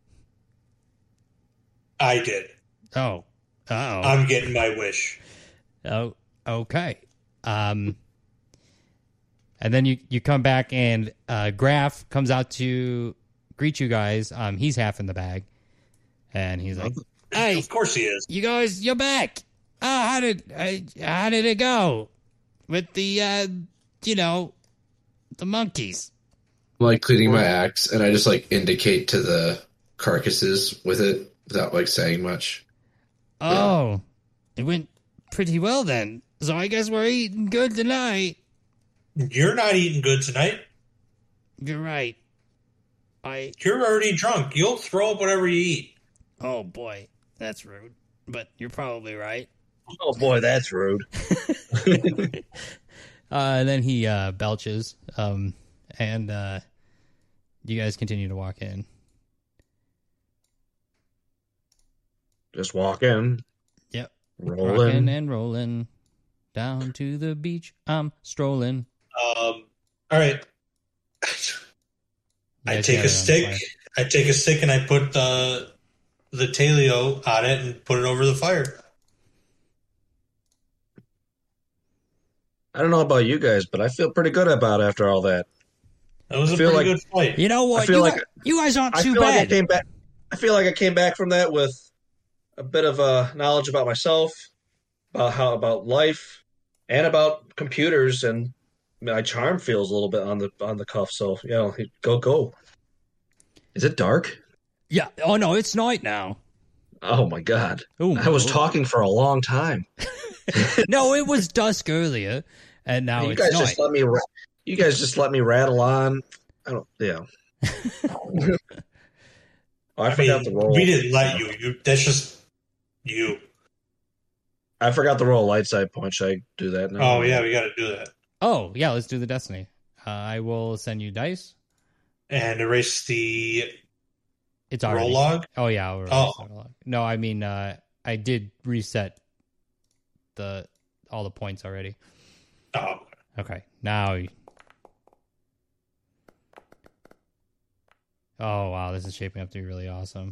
C: I did.
B: Oh, oh,
C: I'm getting my wish.
B: oh, okay. Um, and then you you come back and uh, Graf comes out to greet you guys. Um, he's half in the bag, and he's like, "Hey,
C: Of course he is.
B: you guys, you're back. Oh, how did uh, how did it go with the uh, you know, the monkeys?"
E: I'm like cleaning my axe, and I just like indicate to the carcasses with it without like saying much.
B: Oh, it went pretty well then. So I guess we're eating good tonight.
C: You're not eating good tonight.
B: You're right. I
C: You're already drunk. You'll throw up whatever you eat.
B: oh boy, that's rude. But you're probably right.
D: Oh boy, that's rude.
B: Uh, and then he uh, belches, um, and uh, you guys continue to walk in.
D: Just walk in,
B: Yep,
D: roll
B: rocking
D: in.
B: and rolling down to the beach. I'm strolling.
C: Um. All right.
B: You
C: I
B: guys
C: take
B: got
C: a
B: it on
C: stick.
B: fire.
C: I take a stick and I put the the talio on it and put it over the fire.
D: I don't know about you guys, but I feel pretty good about after all that.
C: That was
D: I
C: a
D: feel
C: pretty
D: like-
C: good fight.
B: You know what?
D: I feel
B: you,
D: like-
B: guys, you guys aren't
D: I
B: too
D: feel like I
B: bad.
D: came back. I feel like I came back from that with a bit of uh, knowledge about myself, about how about life, and about computers, and my charm feels a little bit on the on the cuff. So you know, go go. Is it dark?
B: Yeah. Oh no, it's night now.
D: Oh my god!
B: Ooh,
D: I was
B: oh.
D: talking for a long time.
B: No, it was dusk earlier, and now
D: you
B: it's
D: guys
B: night.
D: just let me. ra- You guys just let me rattle on. I don't. Yeah. Oh, I,
C: I
D: forgot
C: mean,
D: to roll.
C: we didn't let you. You. That's just you.
D: I forgot to roll light side point. Should I do that now?
C: Oh yeah, we got to do that
B: Oh yeah, let's do the destiny. Uh, I will send you dice.
C: and erase the
B: It's already.
C: roll log.
B: Oh yeah. I'll erase
C: Oh.
B: the roll log. No, I mean uh, I did reset the all the points already.
C: Oh,
B: Okay, now. you- Oh wow, this is shaping up to be really awesome.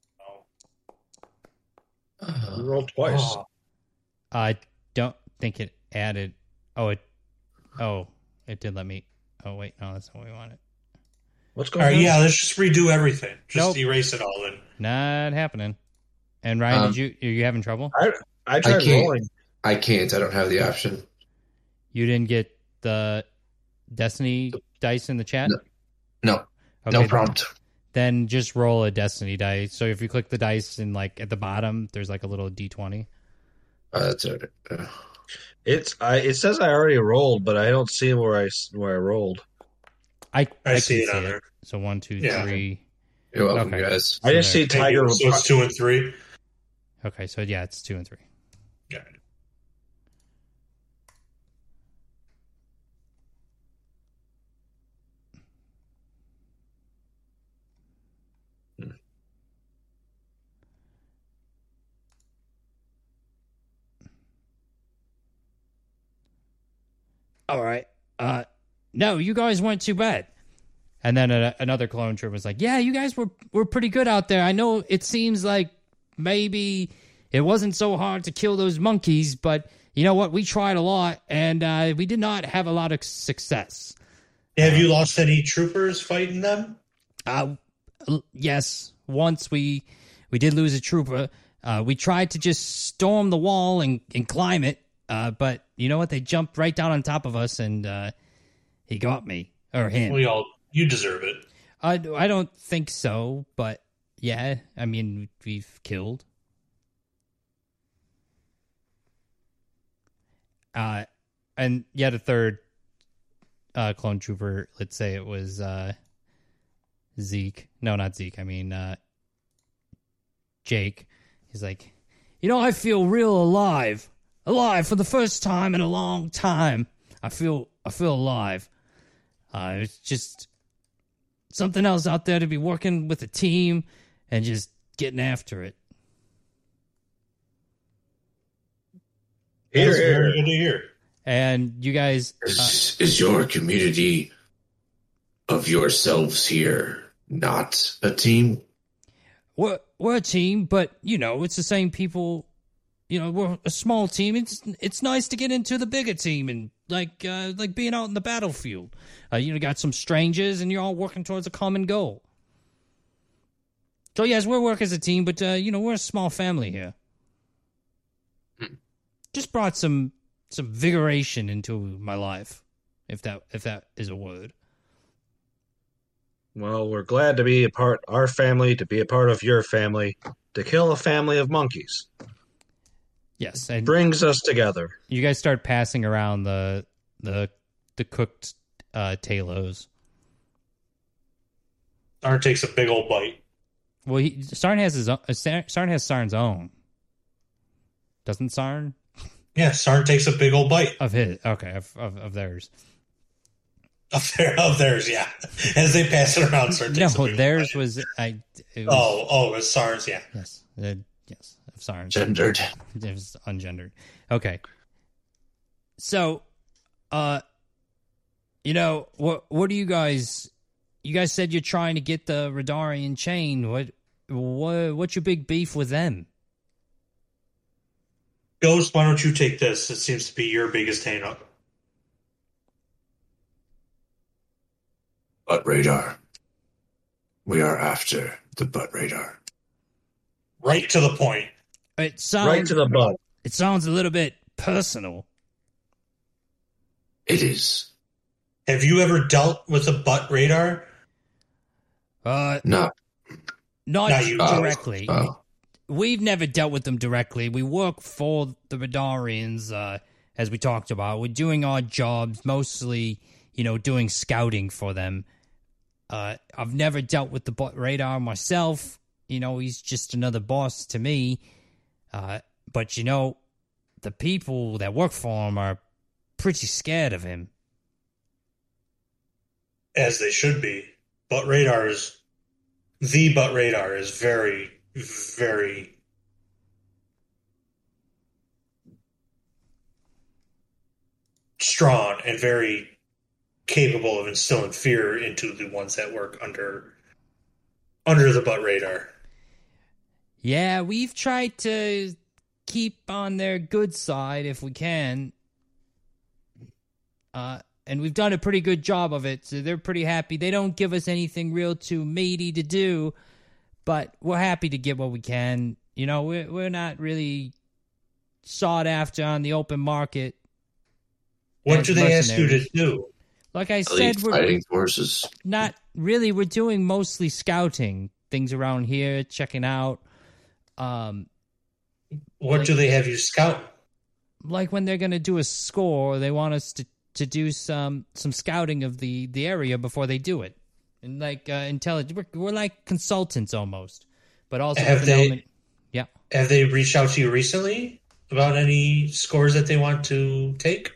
D: You rolled twice.
C: oh.
B: I don't think it added. Oh it. Oh, it did let me. Oh wait, no, that's not what we wanted.
D: What's
C: All
D: going
C: right,
D: on?
C: yeah. Let's just redo everything. Just
B: Nope.
C: erase it all. Then
B: Not happening. And Ryan,
E: Um,
B: did you? Are you having trouble?
D: I I tried
E: can't.
D: rolling.
E: I can't. I don't have the option.
B: You didn't get the Destiny dice in the chat?
E: No. No,
B: Okay,
E: no
B: then-
E: prompt.
B: Then just roll a Destiny dice. So if you click the dice and like at the bottom, there's like a little D twenty.
E: Uh, that's all right. Uh,
D: It's I. It says I already rolled, but I don't see where I s- where I rolled.
B: I
C: I,
B: I
C: see
B: can
C: it on there.
B: So one, two,
C: Yeah.
B: three.
E: you're welcome,
B: Okay.
E: guys.
D: I just
B: there-
D: see Tiger.
C: So it's two and three.
B: Okay, so yeah, it's two and three.
C: Got it.
B: all right. Uh, no, you guys weren't too bad. And then a, another clone trooper was like, yeah, you guys were, were pretty good out there. I know it seems like maybe it wasn't so hard to kill those monkeys, but you know what? We tried a lot, and uh, we did not have a lot of success.
C: Have you lost any troopers fighting them?
B: Uh, yes. Once we we did lose a trooper. Uh, we tried to just storm the wall and, and climb it, uh, but you know what? They jumped right down on top of us, and uh, he got me. Or him.
C: We all, you deserve it.
B: I, I don't think so, but yeah, I mean, we've killed. Uh, and yet a third uh, clone trooper, let's say it was uh, Zeke. No, not Zeke. I mean, uh, Jake. He's like, you know, I feel real alive. Alive for the first time in a long time. I feel I feel alive. Uh, it's just something else out there to be working with a team and just getting after it.
C: That's
D: Here, here.
C: very good to hear.
B: And you guys... Uh,
E: Is, is your community of yourselves here not a team?
B: We're, we're a team, but, you know, it's the same people. You know, we're a small team. It's it's nice to get into the bigger team and, like, uh, like being out in the battlefield. Uh, you know, got some strangers, and you're all working towards a common goal. So, yes, we work as a team, but, uh, you know, we're a small family here.
E: Hmm.
B: Just brought some some vigoration into my life, if that if that is a word.
D: Well, we're glad to be a part, our family, to be a part of your family, to kill a family of monkeys.
B: Yes, and
D: Brings us together.
B: you guys start passing around the the the cooked uh, talos.
C: Arn takes a big old bite.
B: Well, he, Sarn has his own, uh, Sar- Sarn has Sarn's own. Doesn't Sarn?
C: Yeah, Sarn takes a big old bite
B: Of his, okay, of, of, of theirs.
C: of, their, of theirs. Yeah, as they pass it around, Sarn takes a
B: No,
C: big
B: theirs
C: old bite.
B: was I. It was,
C: Oh, oh, it was Sarn's. Yeah,
B: yes, uh, yes, of Sarn's.
E: Gendered.
B: It was ungendered. Okay. So, uh, you know, what what do you guys? You guys said you're trying to get the Radarian chain. What what what's your big beef with them?
C: Ghost. Why don't you take this? It seems to be your biggest hang up.
E: Butt radar. We are after the butt radar.
C: Right to the point.
B: It sounds
D: Right to the butt.
B: it sounds a little bit personal.
E: It is
C: Have you ever dealt with a butt radar?
B: Uh,
E: not.
B: not
C: Not you.
B: directly.
E: Oh,
B: We've never dealt with them directly. We work for the Radarians, uh, as we talked about. We're doing our jobs, mostly, you know, doing scouting for them. Uh, I've never dealt with the butt radar myself. You know, he's just another boss to me. Uh, but, you know, the people that work for him are pretty scared of him.
C: As they should be. Butt radar is the butt radar is very, very strong and very capable of instilling fear into the ones that work under under the butt radar.
B: Yeah, we've tried to keep on their good side if we can. Uh, and we've done a pretty good job of it, so they're pretty happy. They don't give us anything real too meaty to do, but we're happy to get what we can. You know, we're, we're not really sought after on the open market.
C: What
B: as
C: do they ask you to
B: mercenaries.
C: do?
B: Like I
E: elite
B: said, we're
E: fighting forces.
B: not really. We're doing mostly scouting things around here, checking out. Um,
C: What do they have you scout?
B: like when they're going to do a score, they want us to, to do some some scouting of the, the area before they do it. And like uh, intelligence, we're, we're like consultants almost, but also
C: Have
B: with an
C: they-
B: element. Yeah.
C: Have they reached out to you recently about any scores that they want to take?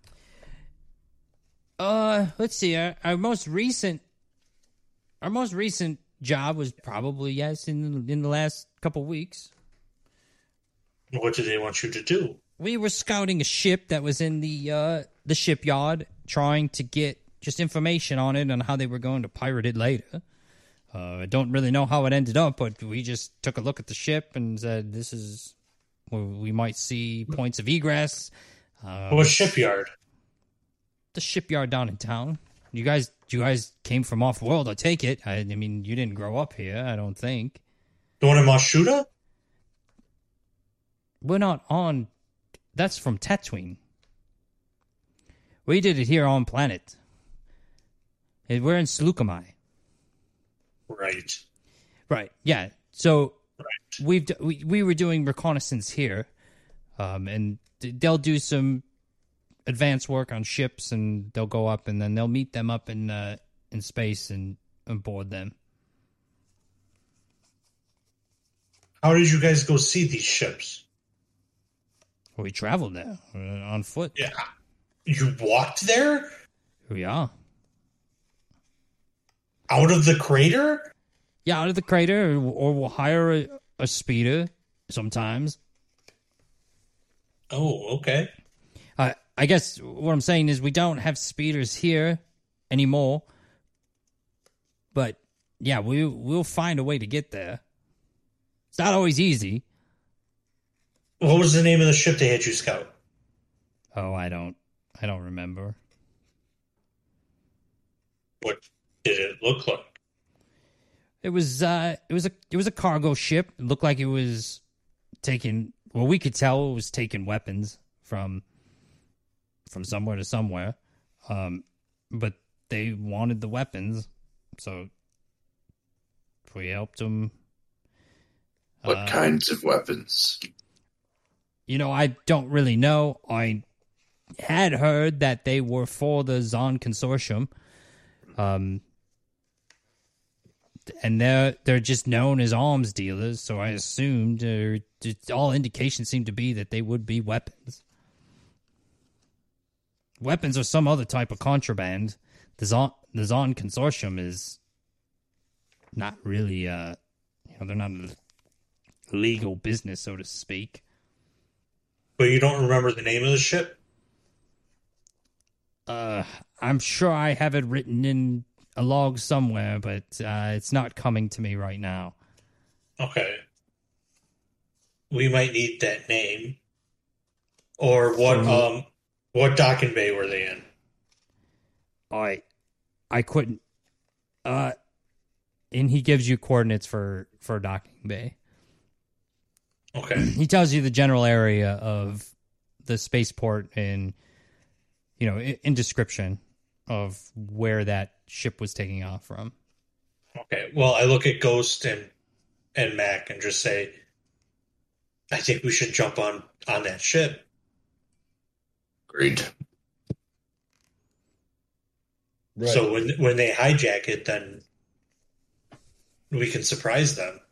B: Uh, let's see. Our, our most recent, our most recent job was probably yes in in the last couple weeks.
C: What do they want you to do?
B: we were scouting a ship that was in the uh, the shipyard, trying to get just information on it and how they were going to pirate it later. Uh, I don't really know how it ended up, but we just took a look at the ship and said, "This is where we might see points of egress." Uh,
C: What shipyard?
B: the shipyard down in town. You guys, you guys came from off world. I take it. I, I mean, you didn't grow up here. I don't think.
C: The one in Mashuda?
B: We're not on. That's from Tatooine. We did it here on planet. And we're in Slukamai.
C: Right.
B: Right. Yeah. So
C: Right.
B: we've d- we we were doing reconnaissance here, um, and th- they'll do some advanced work on ships, and they'll go up, and then they'll meet them up in uh, in space and, and board them.
C: How did you guys go see these ships?
B: We traveled there uh, on foot.
C: Yeah. You walked there?
B: We are.
C: Out of the crater?
B: Yeah, out of the crater, or, or we'll hire a, a speeder sometimes.
C: Oh, okay.
B: Uh, I guess what I'm saying is we don't have speeders here anymore. But yeah, we we'll find a way to get there. It's not always easy.
C: What was the name of the ship they had you scout?
B: Oh, I don't, I don't remember.
C: What did it look like?
B: It was, uh, it was a, it was a cargo ship. It looked like it was taking. Well, we could tell it was taking weapons from, from somewhere to somewhere. Um, but they wanted the weapons, so we helped them.
E: What
B: Uh,
E: kinds of weapons?
B: You know, I don't really know. I had heard that they were for the Zon Consortium. Um, and they're they're just known as arms dealers, so I assumed uh, just all indications seem to be that they would be weapons. Weapons or some other type of contraband. The Zon, the Zon Consortium is not really, uh, you know, they're not a legal business, so to speak.
C: But you don't remember the name of the ship?
B: Uh, I'm sure I have it written in a log somewhere, but uh, it's not coming to me right now.
C: Okay. We might need that name. Or what um what dock and bay were they in?
B: I, I couldn't. Uh, and he gives you coordinates for for docking bay.
C: Okay.
B: He tells you the general area of the spaceport and, you know, in, in description of where that ship was taking off from.
C: Okay. Well, I look at Ghost and and Mac and just say, I think we should jump on on that ship.
E: Agreed.
D: Right.
C: So when when they hijack it, then we can surprise them.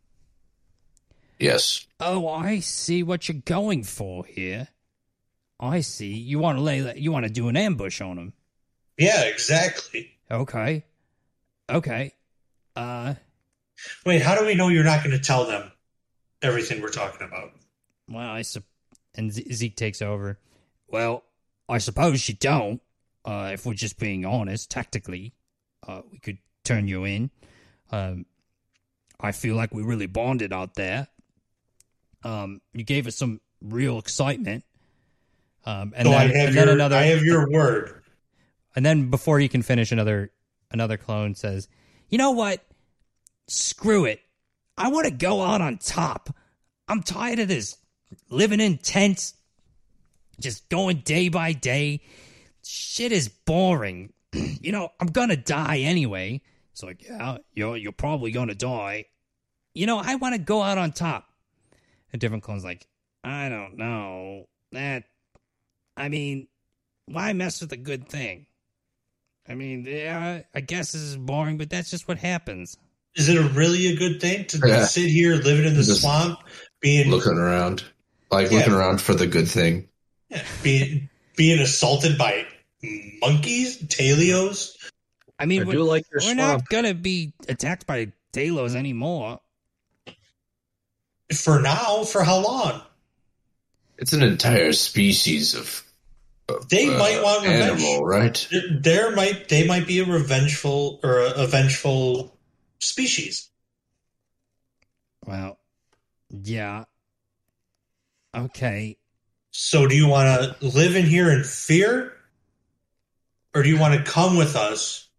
E: Yes.
B: Oh, I see what you're going for here. I see. You want to lay. You want to do an ambush on them.
C: Yeah, exactly.
B: Okay. Okay. Uh.
C: Wait, how do we know you're not going to tell them everything we're talking about?
B: Well, I sup. And Ze- Zeke takes over. Well, I suppose you don't. Uh, if we're just being honest, tactically, uh, we could turn you in. Um, I feel like we really bonded out there. Um, you gave us some real excitement. Um, and
C: so
B: then,
C: I have
B: and
C: your
B: then another,
C: I have your word.
B: and then before you can finish, another another clone says, "You know what? Screw it. I want to go out on top. I'm tired of this living in tents, just going day by day. Shit is boring. You know, I'm gonna die anyway." It's like, yeah, you're you're probably gonna die. You know, I want to go out on top. A different clone's like, I don't know. That, I mean, why mess with a good thing? I mean, yeah, I guess this is boring, but that's just what happens.
C: Is it a really a good thing to
E: Yeah.
C: sit here living in the
E: Just
C: swamp, being
E: Looking around. Like
C: Yeah.
E: looking around for the good thing.
C: being being assaulted by monkeys, talios?
B: I mean,
D: I
B: we're,
D: do like your
B: we're
D: swamp.
B: not gonna be attacked by Talos anymore.
C: For now, for how long?
E: It's an entire species of, of
C: They
E: uh,
C: might want revenge.
E: animal, right?
C: There might they might be a revengeful or a, a vengeful species.
B: Well, yeah. Okay.
C: So do you want to live in here in fear? Or do you want to come with us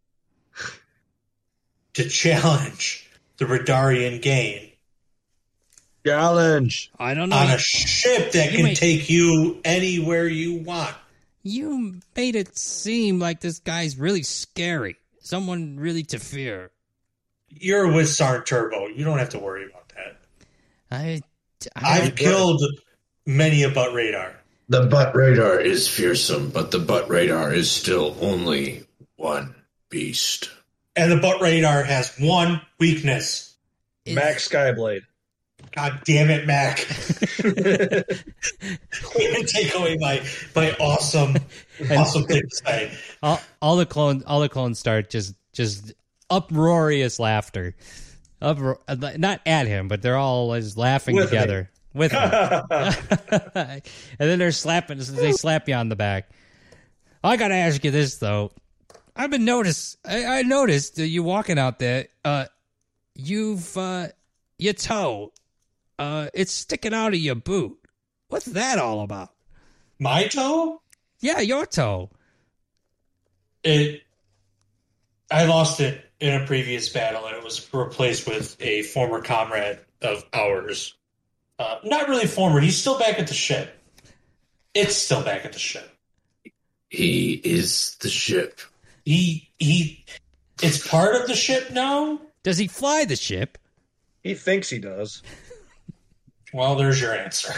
C: to challenge the Radarian game
D: Challenge.
B: I don't know.
C: on a ship that
B: You
C: can
B: may-
C: take you anywhere you want?
B: You made it seem like this guy's really scary. Someone really to fear.
C: You're with Sarn Turbo. You don't have to worry about that.
B: I, I
C: I've killed many a butt radar.
E: The butt radar is fearsome, but the butt radar is still only one beast.
C: And the butt radar has one weakness.
B: It's-
D: Max Skyblade.
C: God damn it, Mac. Way to take away my, my awesome, awesome thing to say.
B: all, all the clones, all the clones start just, just uproarious laughter. Upro- not at him, but they're all just laughing
D: With
B: together with him. And then they're slapping. They slap you on the back. I gotta ask you this though. I've been noticed. I, I noticed that you walking out there. Uh, you've uh, your toe. Uh, it's sticking out of your boot. What's that all about?
C: My toe?
B: Yeah, your toe.
C: It. I lost it in a previous battle, and it was replaced with a former comrade of ours. Uh, not really former. He's still back at the ship. It's still back at the ship.
E: He is the ship.
C: He he. It's part of the ship now.
B: Does he fly the ship?
D: He thinks he does.
C: Well, there's your answer.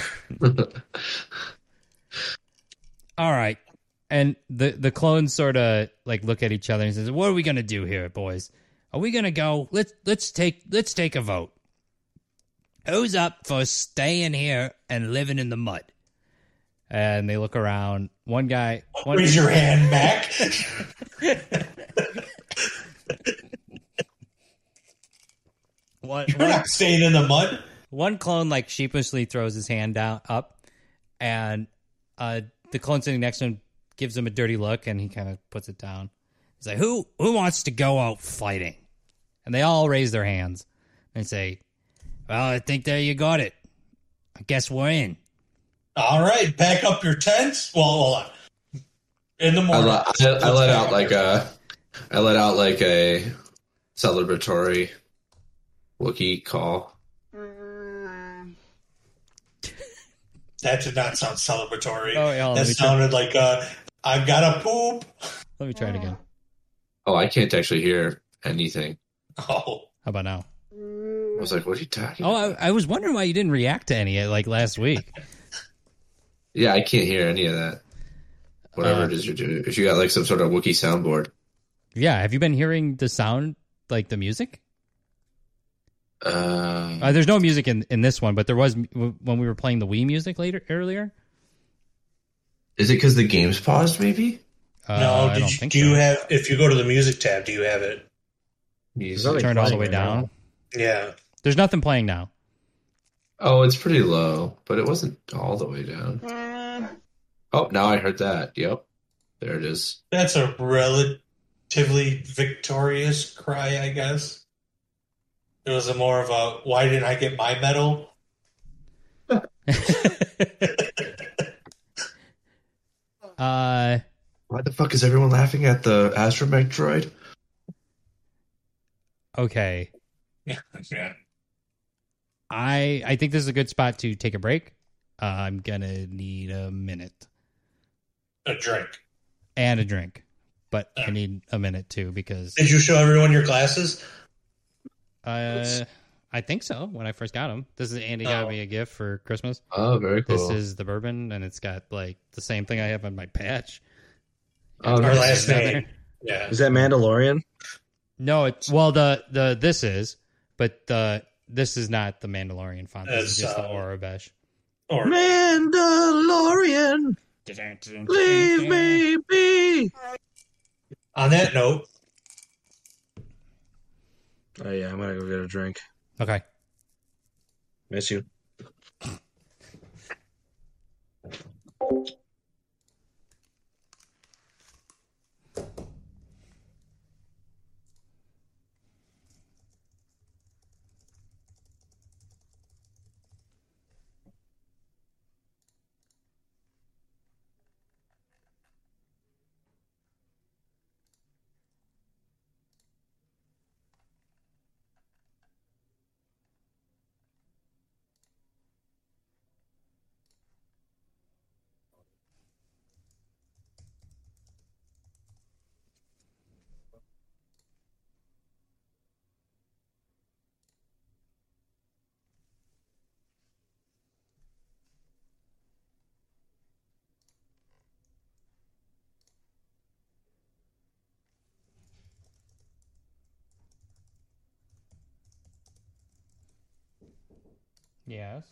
B: All right. And the the clones sort of like look at each other and says, "What are we gonna do here, boys? Are we gonna go? Let's let's take let's take a vote. Who's up for staying here and living in the mud?" And they look around. One guy, one,
C: Raise your hand, Mac.
B: one,
C: You're
B: one,
C: not staying in the mud.
B: one clone like sheepishly throws his hand down up, and uh, the clone sitting next to him gives him a dirty look, and he kind of puts it down. He's like, "Who who wants to go out fighting?" And they all raise their hands and say, "Well, I think there you got it. I guess we're in."
C: All right, pack up your tents. Well, hold on. In the
E: I,
C: morning,
E: let, I, I let out like a, I let out like a celebratory Wookiee call.
C: that did not sound celebratory.
B: Oh, yeah, let
C: that
B: me try.
C: sounded like uh, I've got a poop.
B: Let me try it again.
E: Oh, I can't actually hear anything.
C: Oh,
B: How about now?
E: I was like, "What are you talking?"
B: Oh,
E: about?
B: I, I was wondering why you didn't react to any like last week.
E: Yeah, I can't hear any of that. Whatever
B: Uh,
E: it is you're doing. If you got like some sort of Wookiee soundboard.
B: Yeah, have you been hearing the sound, like the music?
E: Uh,
B: Uh, there's no music in, in this one, but there was m- when we were playing the Wii music later earlier.
E: is it because the game's paused? Maybe
B: Uh,
C: no,
B: I
C: did
B: don't
C: you,
B: think
C: do you
B: so.
C: have, if you go to the music tab, do you have it?
E: music.
D: There's
B: Turned all the way
D: playing right
B: down.
D: now.
C: Yeah.
B: There's nothing playing now.
E: Oh, it's pretty low, but it wasn't all the way down. Oh, now I heard that. Yep, there it is.
C: That's a relatively victorious cry, I guess. It was a more of a, why didn't I get my medal?
B: uh,
E: Why the fuck is everyone laughing at the astromech droid?
B: okay.
C: Yeah. yeah.
B: I I think this is a good spot to take a break. Uh, I'm gonna need a minute
C: A drink.
B: and a drink, but I need a minute too because
C: Did you show everyone your glasses?
B: uh, I think so. When I first got them, this is Andy got
C: Oh.
B: me a gift for Christmas.
E: Oh, very cool.
B: This is the bourbon, and it's got like the same thing I have on my patch.
E: Oh,
C: Our
E: nice.
C: last
B: Is that
C: name.
B: there?
C: Yeah.
D: Is that Mandalorian?
B: No, it well the the this is, but the this is not the Mandalorian font. This is
C: It's,
B: just the
C: uh,
B: Orabesh.
C: Or
D: Mandalorian, leave me be.
C: on that note,
D: Oh yeah, I'm gonna go get a drink.
B: Okay.
D: Miss you.
B: Yes.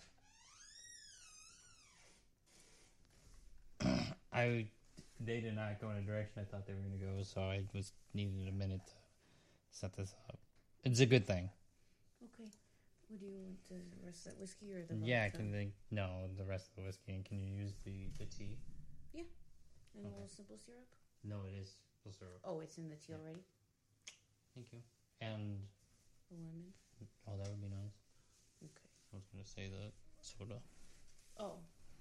B: I they did not go in a direction I thought they were going to go, so I was needed a minute to set this up. It's a good thing.
F: Okay. Would you want the rest of that whiskey or the
B: Yeah,
F: vodka?
B: can they no the rest of the whiskey? And can you use the the tea?
F: Yeah. And a
B: Okay.
F: little simple syrup?
B: No, it is full syrup.
F: Oh, it's in the tea already?
B: Thank you. And
F: The lemon?
B: oh, that would be nice.
F: Okay.
B: I was going to say the soda.
F: Oh.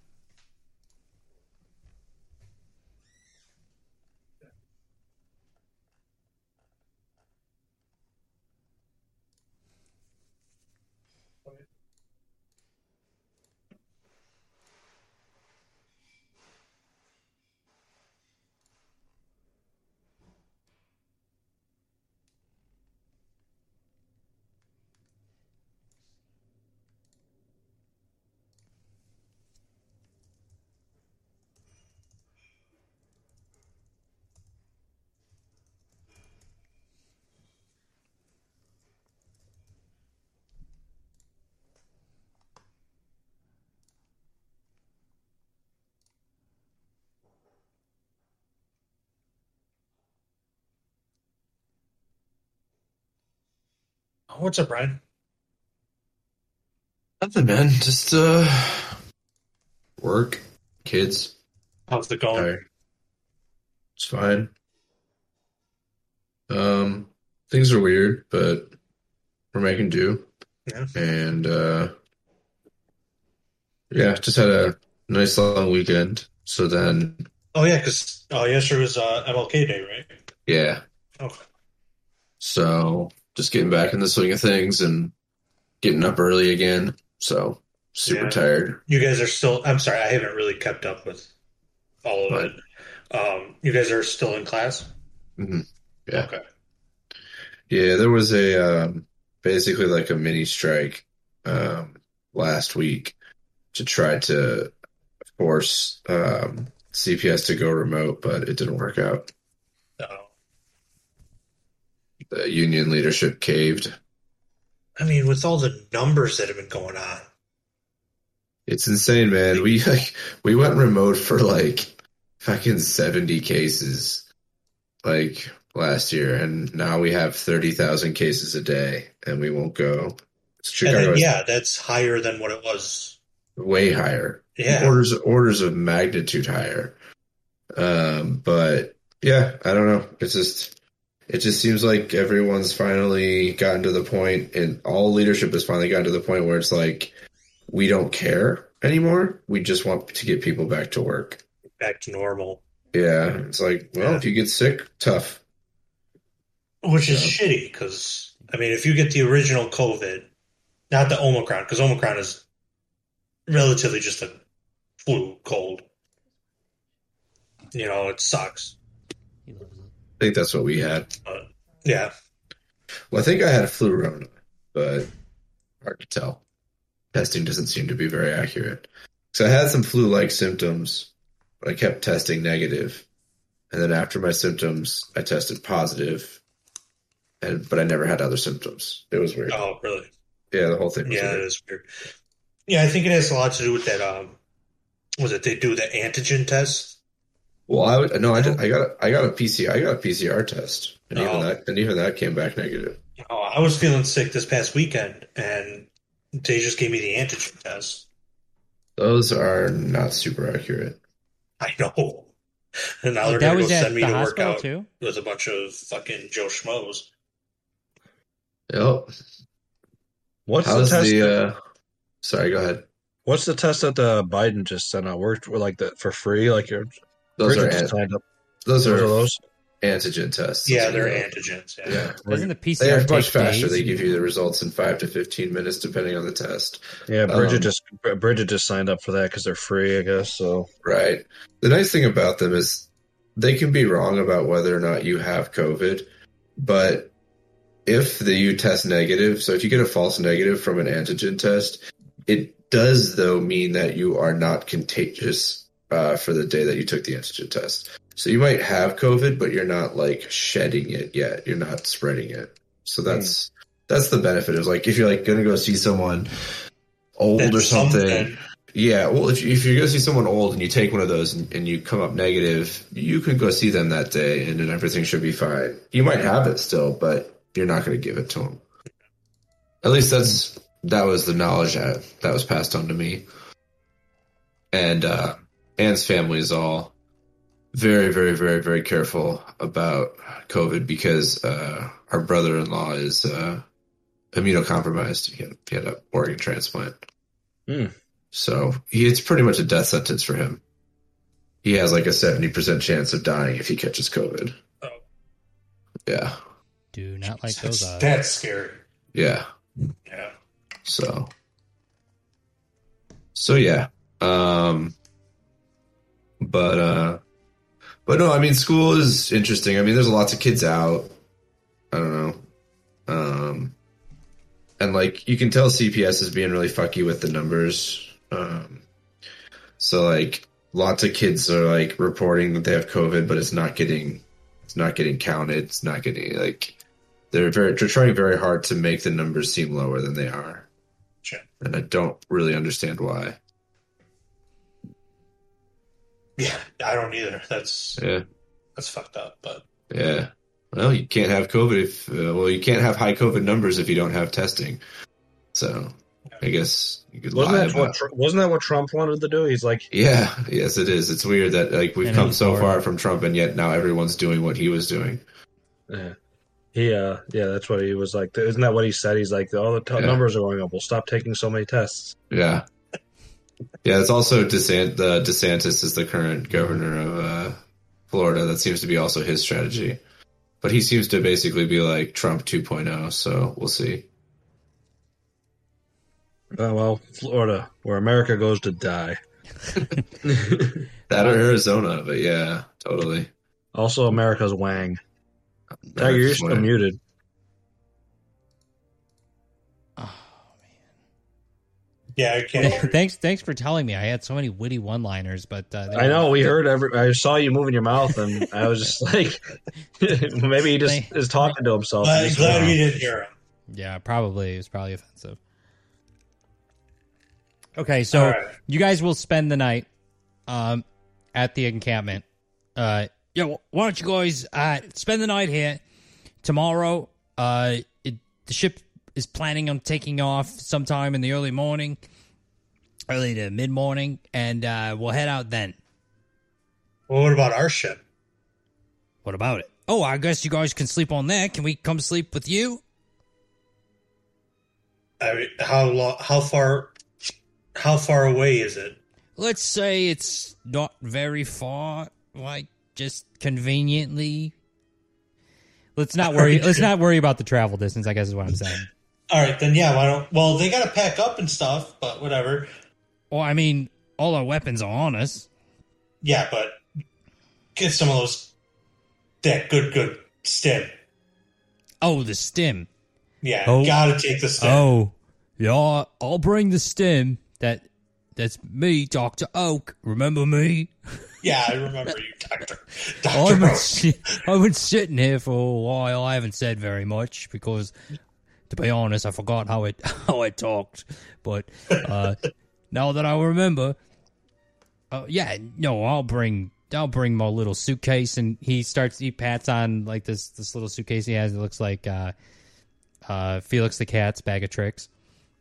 C: What's up, Brian?
E: Nothing, man. Just uh, work, kids.
C: How's it going?
E: Tired. It's fine. Um, things are weird, but we're making do.
C: Yeah.
E: And uh, yeah, just had a nice long weekend. So then,
C: Oh yeah, because oh yesterday was uh, M L K Day, right?
E: yeah.
C: Okay.
E: So just getting back in the swing of things and getting up early again. So super
C: Yeah.
E: tired.
C: You guys are still. I'm sorry, I haven't really kept up with all of
E: Right.
C: it. Um, you guys are still in class?
E: Mhm. Yeah.
C: Okay.
E: Yeah, there was a um, basically like a mini strike um, last week to try to force um, C P S to go remote, but it didn't work out.
C: Uh,
E: The union leadership caved.
C: I mean, with all the numbers that have been going on,
E: It's insane, man. We like we went remote for like fucking seventy cases like last year, and now we have thirty thousand cases a day, and we won't go.
C: and
E: Chicago
C: then,
E: is
C: yeah, that's higher than what it was.
E: way higher.
C: Yeah.
E: Orders orders of magnitude higher. Um, but yeah, I don't know. It's just it just seems like everyone's finally gotten to the point, and all leadership has finally gotten to the point where it's like we don't care anymore. We just want to get people back to work.
C: Back to normal,
E: Yeah, it's like, well,
C: Yeah.
E: if you get sick, tough.
C: which is
E: Yeah.
C: shitty because, I mean, if you get the original COVID, not the Omicron, because Omicron is relatively just a flu cold. You know, it sucks.
B: He loves it.
E: I think that's what we had.
C: But yeah,
E: Well, I think I had a flu Rona, but hard to tell. Testing doesn't seem to be very accurate. So I had some flu-like symptoms, but I kept testing negative. And then after my symptoms, I tested positive, and but I never had other symptoms. It was weird.
C: oh, really?
E: Yeah, the whole thing was
C: Yeah, it
E: weird.
C: is weird. Yeah, I think it has a lot to do with that. Um, was it they do the antigen test?
E: Well, I would, no, I did, I got a, I got a P C I got a P C R test, and even
C: Oh.
E: that and even that came back negative.
C: Oh, I was feeling sick this past weekend, and they just gave me the antigen test.
E: Those are not super accurate.
C: I know. And now
B: Oh,
C: they're
B: that
C: going to
B: was
C: go
B: at
C: send me
B: the
C: to work
B: hospital
C: out
B: too.
C: with a bunch of fucking Joe Schmoes.
E: Yep.
D: What's
E: How's
D: the test?
E: the?
D: that-
E: Uh, sorry, go ahead.
D: What's the test that uh, Biden just sent out? Worked with, like that for free? Like your
E: Those
D: Bridget
E: are
D: just
E: an,
D: signed up.
E: those
D: Those
E: are
D: are those.
E: antigen tests.
C: Yeah,
E: Those
C: they're
E: are-
C: antigens. Yeah.
E: Yeah,
B: Doesn't the P C
E: they
B: R
E: are much
B: take
E: faster.
B: days?
E: They give you the results in five to fifteen minutes, depending on the test.
D: Yeah, Bridget
E: Um,
D: just Bridget just signed up for that because they're free, I guess. So
E: Right. The nice thing about them is they can be wrong about whether or not you have COVID, but if the you test negative, so if you get a false negative from an antigen test, it does though mean that you are not contagious uh, for the day that you took the antigen test. So you might have COVID, but you're not like shedding it yet. You're not spreading it. So that's that's the benefit. Is like if you're like going to go see someone old
C: That's
E: or something.
C: something.
E: Yeah, well, if, you, if you're going to see someone old and you take one of those and, and you come up negative, you can go see them that day and then everything should be fine. You might have it still, but you're not going to give it to them. At least that's that was the knowledge that, that was passed on to me. And uh, Anne's family is all very, very, very, very careful about COVID because uh, our brother-in-law is uh, immunocompromised. He had, he had an organ transplant.
D: Mm.
E: So he, it's pretty much a death sentence for him. He has like a seventy percent chance of dying if he catches COVID.
C: Oh.
E: Yeah.
B: Do not like those
C: That's,
B: odds.
C: that's scary.
E: Yeah.
C: Yeah.
E: So. So yeah. Um. But uh. But no, I mean, school is interesting. I mean, there's lots of kids out. I don't know. Um. And like you can tell, C P S is being really fucky with the numbers. Um. So like. Lots of kids are like reporting that they have COVID, but it's not getting, it's not getting counted. It's not getting like, they're very, they're trying very hard to make the numbers seem lower than they are.
C: Sure.
E: And I don't really understand why.
C: Yeah, I don't either. That's
E: Yeah.
C: that's fucked up. But
E: Yeah. Well, you can't have COVID if, uh, well, you can't have high COVID numbers if you don't have testing. So I guess you could
D: Wasn't
E: lie
D: that what
E: about.
D: Tr- wasn't that what Trump wanted to do? He's like,
E: Yeah. Yes, it is. It's weird that like we've
B: And
E: come
B: he's
E: so
B: bored.
E: far from Trump and yet now everyone's doing what he was doing.
D: yeah, he, uh, yeah, that's what he was like. Isn't that what he said? He's like, all the t-
E: Yeah.
D: numbers are going up. We'll stop taking so many tests.
E: Yeah. Yeah, it's also DeSant- the DeSantis is the current governor of uh, Florida. That seems to be also his strategy. But he seems to basically be like Trump two point oh, so we'll see.
D: Oh, well, Florida, where America goes to die.
E: That or Arizona, but yeah, totally.
D: Also, America's Wang. Tiger, you're still muted.
C: yeah, I can't.
B: thanks, thanks for telling me. I had so many witty one-liners, but uh, they
D: I
B: were-
D: know, we heard every. I saw you moving your mouth, and I was just like, maybe he just
B: Thank-
D: is talking to himself.
C: Glad,
D: Just,
C: glad
D: uh,
C: we didn't hear him.
B: Yeah, probably. It was probably offensive. Okay, so
C: All right.
B: you guys will spend the night um, at the encampment. Uh, yeah, wh- why don't you guys uh, spend the night here? Tomorrow, uh, it, the ship is planning on taking off sometime in the early morning, early to mid-morning, and uh, we'll head out then.
C: Well, what about our ship?
B: What about it? Oh, I guess you guys can sleep on there. Can we come sleep with you?
C: I mean, how long? How far? How far away is it?
B: Let's say it's not very far, like just conveniently. Let's not worry. Let's not worry about the travel distance, I guess is what I'm saying.
C: All right, then yeah. Why don't? Well, they got to pack up and stuff, but whatever.
B: Well, I mean, all our weapons are on us.
C: Yeah, but get some of those. That good, good stim.
B: Oh, the stim.
C: Yeah,
B: Oh.
C: gotta take the stim.
B: Oh, yeah, I'll bring the stim. That that's me, Doctor Oak. Remember me?
C: Yeah, I remember you, Doctor.
B: I've
C: Doctor
B: been,
C: Oak.
B: si- I've been sitting here for a while. I haven't said very much because, to be honest, I forgot how it how I talked. But uh, now that I remember, uh, yeah, no, I'll bring I'll bring my little suitcase. And he starts he pats on like this this little suitcase he has. It looks like uh, uh, Felix the Cat's bag of tricks.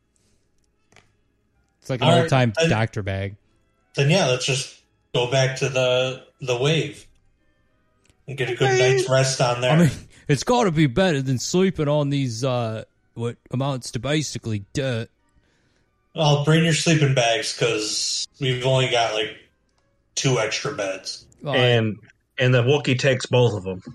B: It's like an
C: All right,
B: old time
C: I-
B: doctor bag.
C: Then yeah, let's just go back to the the wave and get a good night's rest on there.
B: I mean, it's got to be better than sleeping on these, uh, what amounts to basically dirt.
C: Well, bring your sleeping bags because we've only got like two extra beds.
B: Well,
D: and and the Wookiee takes both of them.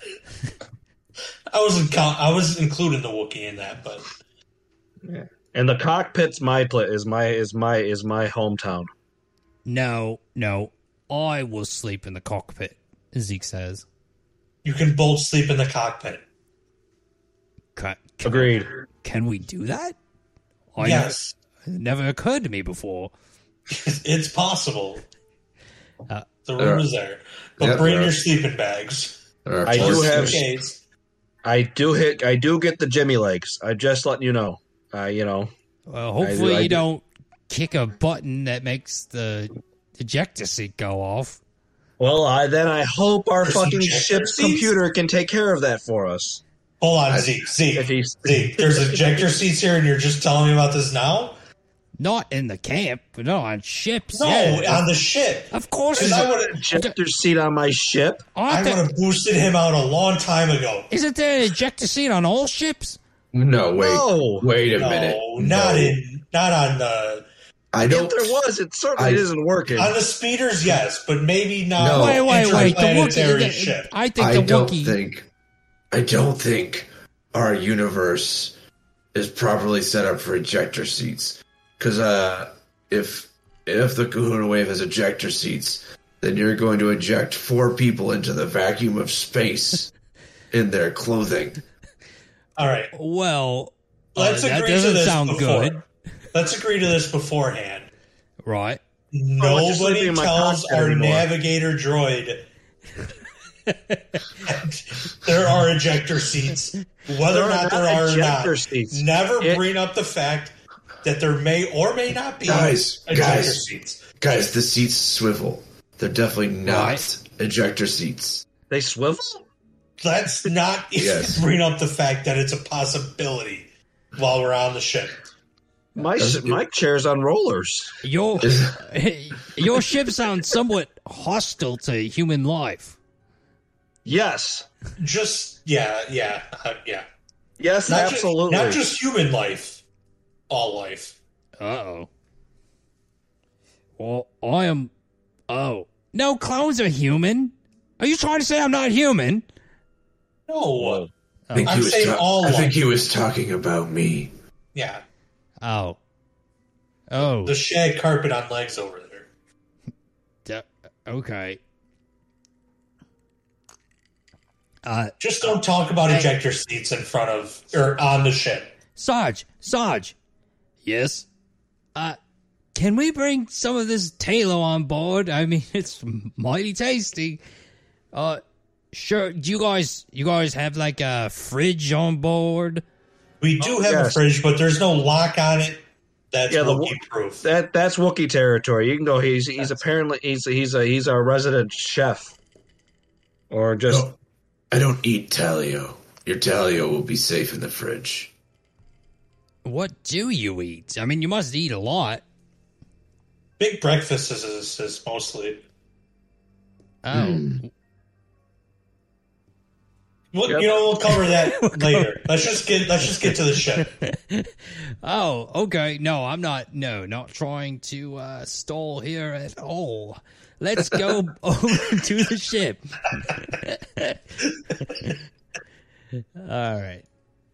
C: I wasn't count. I was including the Wookiee in that, but
D: And the cockpit's my pla is my is my is my hometown.
B: no, no, I will sleep in the cockpit, Zeke says.
C: you can both sleep in the cockpit.
B: Can, can,
D: Agreed.
B: can we do that? I
C: Yes,
B: It never occurred to me before.
C: it's possible.
B: Uh,
C: the room is there, but
E: Yep,
C: bring
E: there are-
C: your sleeping bags.
E: There are
D: I do
E: four
D: have-
E: stairs.
C: Suitcase.
D: I do hit. I do get the Jimmy legs. I just letting you know. Uh, you know.
B: Well, hopefully
D: I
B: you
D: do.
B: don't kick a button that makes the ejector seat go off.
D: Well, I, then I hope our
C: There's
D: fucking
C: ejector
D: ship's
C: seats?
D: computer can take care of that for us.
C: Hold on,
E: I-
C: Zeke.
D: If
C: Zeke.
D: he's
C: Zeke. There's ejector seats here, and you're just telling me about this now?
B: Not in the camp, but no, on ships.
C: No,
B: yeah.
C: on the ship.
B: Of course.
C: Because
B: it's-
C: I would have.
D: ejector seat on my ship.
C: I
B: aren't
C: would
B: there-
C: have boosted him out a long time ago.
B: Isn't there an ejector seat on all ships?
E: No, wait,
D: No.
E: wait a
C: No,
E: minute.
C: not
E: No.
C: in, not on the
E: I
D: If
E: don't.
D: there was, it certainly
E: I-
D: isn't working.
C: on the speeders. Yes, but maybe not.
E: No.
C: on
B: wait,
C: the
B: wait, wait. The
C: interplanetary
B: Wookiee.
C: ship.
B: I think
E: I
B: the
E: don't
B: Wookiee.
E: think. I don't think our universe is properly set up for ejector seats. Because uh, if if the Kahuna Wave has ejector seats, then you're going to eject four people into the vacuum of space in their clothing.
C: All right,
B: Well,
C: let's
B: uh, that
C: agree to
B: doesn't
C: this
B: sound
C: before.
B: good.
C: Let's agree to this beforehand.
B: Right.
D: Well, let's just leave it
C: Nobody
D: in my
C: tells
D: cockpit
C: our
D: anymore.
C: navigator droid there are ejector seats, whether
D: There
C: or
D: are
C: not there
D: not
C: are or
D: ejector
C: not.
D: seats.
C: Never
D: It-
C: bring up the fact that there may or may not be
E: Guys,
C: ejector
E: guys.
C: seats.
E: Guys, the seats swivel. They're definitely not
B: Right.
E: ejector seats.
D: They swivel?
C: Let's not even
E: Yes.
C: bring up the fact that it's a possibility while we're on the ship.
D: My
E: Does-
D: my chair's on rollers.
B: Your your ship sounds somewhat hostile to human life.
D: Yes.
C: Just yeah, yeah, uh, yeah.
D: Yes,
C: Not ju-
D: absolutely.
C: not just human life, all life.
B: Uh oh. Well, I am. Oh no, clones are human. Are you trying to say I'm not human?
C: No,
E: I think,
C: I'm
E: he was
C: saying
E: ta-
C: all
E: I think
C: life.
E: he was talking about me.
C: yeah,
B: Oh. Oh.
C: the shag carpet on legs over there.
B: D- okay. Uh,
C: Just don't talk about
B: Hey.
C: ejector seats in front of or on the ship.
B: Sarge, Sarge. Yes. Uh, can we bring some of this Talo on board? I mean, it's mighty tasty. Uh, sure. Do you guys, you guys have like a fridge on board?
C: We do
D: Oh,
C: have a
D: yes.
C: fridge, but there's no lock on it. That's
D: Yeah, the-
C: Wookiee proof.
D: That that's Wookiee territory. You can go. He's he's apparently he's he's a he's a resident chef, or just
E: No, I don't eat Talio. Your Talio will be safe in the fridge.
B: What do you eat? I mean, you must eat a lot.
C: Big breakfast is, is, is mostly.
B: Oh,
E: Hmm.
C: We'll,
D: Yep.
C: You know, we'll cover that later. Let's just get let's just get to the ship.
B: oh, okay. No, I'm not. No, not trying to uh, stall here at all. Let's go over to the ship. All right.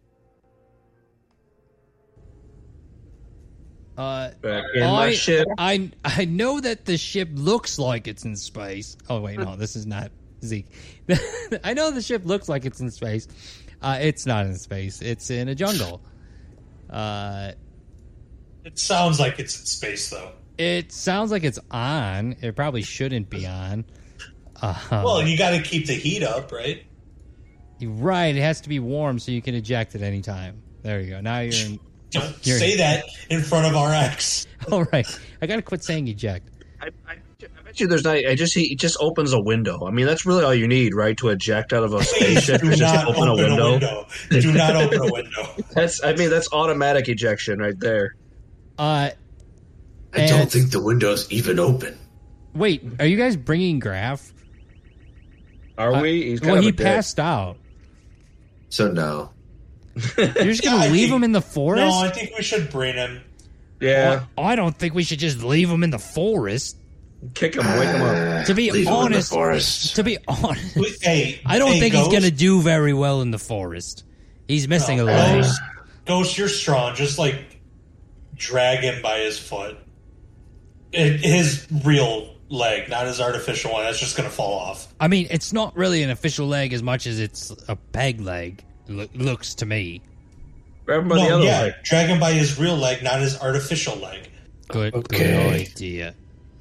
B: Uh,
D: back in my
B: I,
D: ship.
B: I I know that the ship looks like it's in space. Oh wait, no, this is not Zeke. I know the ship looks like it's in space. Uh, it's not in space. It's in a jungle. Uh,
C: It sounds like it's in space, though.
B: it sounds like it's on. It probably shouldn't be on. Uh,
C: Well, you got to keep the heat up, right?
B: right. It has to be warm so you can eject at any time. There you go. Now you're in.
C: Don't
B: You're-
C: say that in front of our ex.
B: All right. I gotta quit saying eject.
D: I, I, I bet you there's not. I just he it just opens a window. I mean, that's really all you need, right, to eject out of a
C: Please
D: spaceship.
C: do
D: is just
C: not
D: open a window.
C: Do not open a window.
D: That's. I mean, that's automatic ejection right there.
B: Uh,
E: I
B: And-
E: don't think the window's even open.
B: wait. Are you guys bringing Graf?
D: Are
B: Uh,
D: we? He's kind
B: well,
D: of
B: he
D: a dick.
B: passed out.
E: So no.
B: You're just
C: Yeah,
B: gonna
C: I
B: leave
C: think-
B: him in the forest?
C: No, I think we should bring him.
D: Yeah,
B: I don't think we should just leave him in the forest.
D: kick him, wake him up.
E: Uh,
B: To be
E: leave him in the
B: honest-
E: forest.
B: To be honest,
C: We- Hey,
B: I don't
C: hey,
B: think
C: Ghost,
B: he's gonna do very well in the forest. He's missing
C: No,
B: a leg.
C: Ghost, Ghost, you're strong. Just like drag him by his foot. It, his real leg, not his artificial one. That's just gonna fall off.
B: I mean, it's not really an official leg as much as it's a peg leg. Lo- looks to me.
D: Grab him by the
C: No,
D: other
C: yeah,
D: leg.
C: drag him by his real leg, not his artificial leg.
B: Good,
E: Okay.
B: good idea.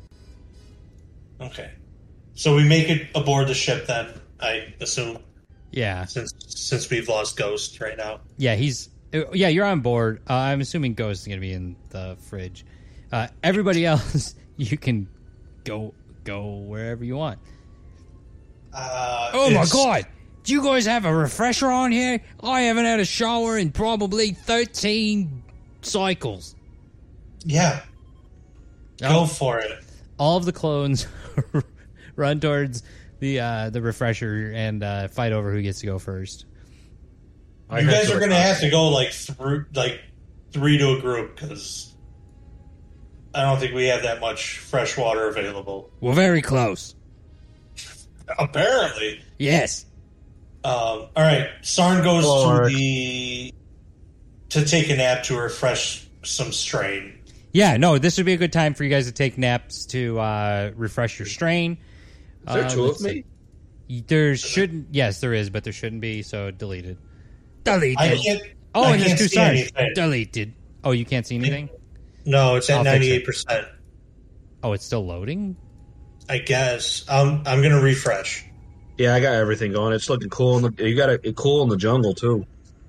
C: Okay, so we make it aboard the ship then. I assume
B: Yeah,
C: since since we've lost Ghost right now.
B: yeah. He's uh, yeah. You're on board. Uh, I'm assuming Ghost is gonna be in the fridge. Uh, everybody else, you can go go wherever you want.
C: Uh,
B: Oh my
C: it's-
B: god! Do you guys have a refresher on here? I haven't had a shower in probably thirteen cycles.
C: Yeah. Go for it.
B: All of the clones run towards the uh, the refresher and uh, fight over who gets to go first.
D: I
C: You
D: head
C: guys
D: to
C: are
D: the
C: going to
D: top.
C: have to go like through, like three to a group because I don't think we have that much fresh water available.
B: We're very close.
C: Apparently.
B: Yes.
C: Um, all right, Sarn goes
D: Or-
C: to the to take a nap to refresh some strain.
B: Yeah, no, this would be a good time for you guys to take naps to uh, refresh your strain.
D: Is there
B: Uh,
D: two of
B: let's
D: me?
B: see. There shouldn't. Yes, there is, but there shouldn't be. So deleted. Deleted.
C: I can't.
B: oh,
C: I
B: and there's
C: can't
B: two
C: see
B: stars.
C: anything.
B: Deleted. Oh, you can't see anything.
C: No, it's
B: I'll
C: at
B: fix it.
C: ninety-eight percent.
B: Oh, it's still loading.
C: I guess. Um, I'm going to refresh.
D: Yeah, I got everything going. It's looking cool. In the, you got it cool in the jungle too.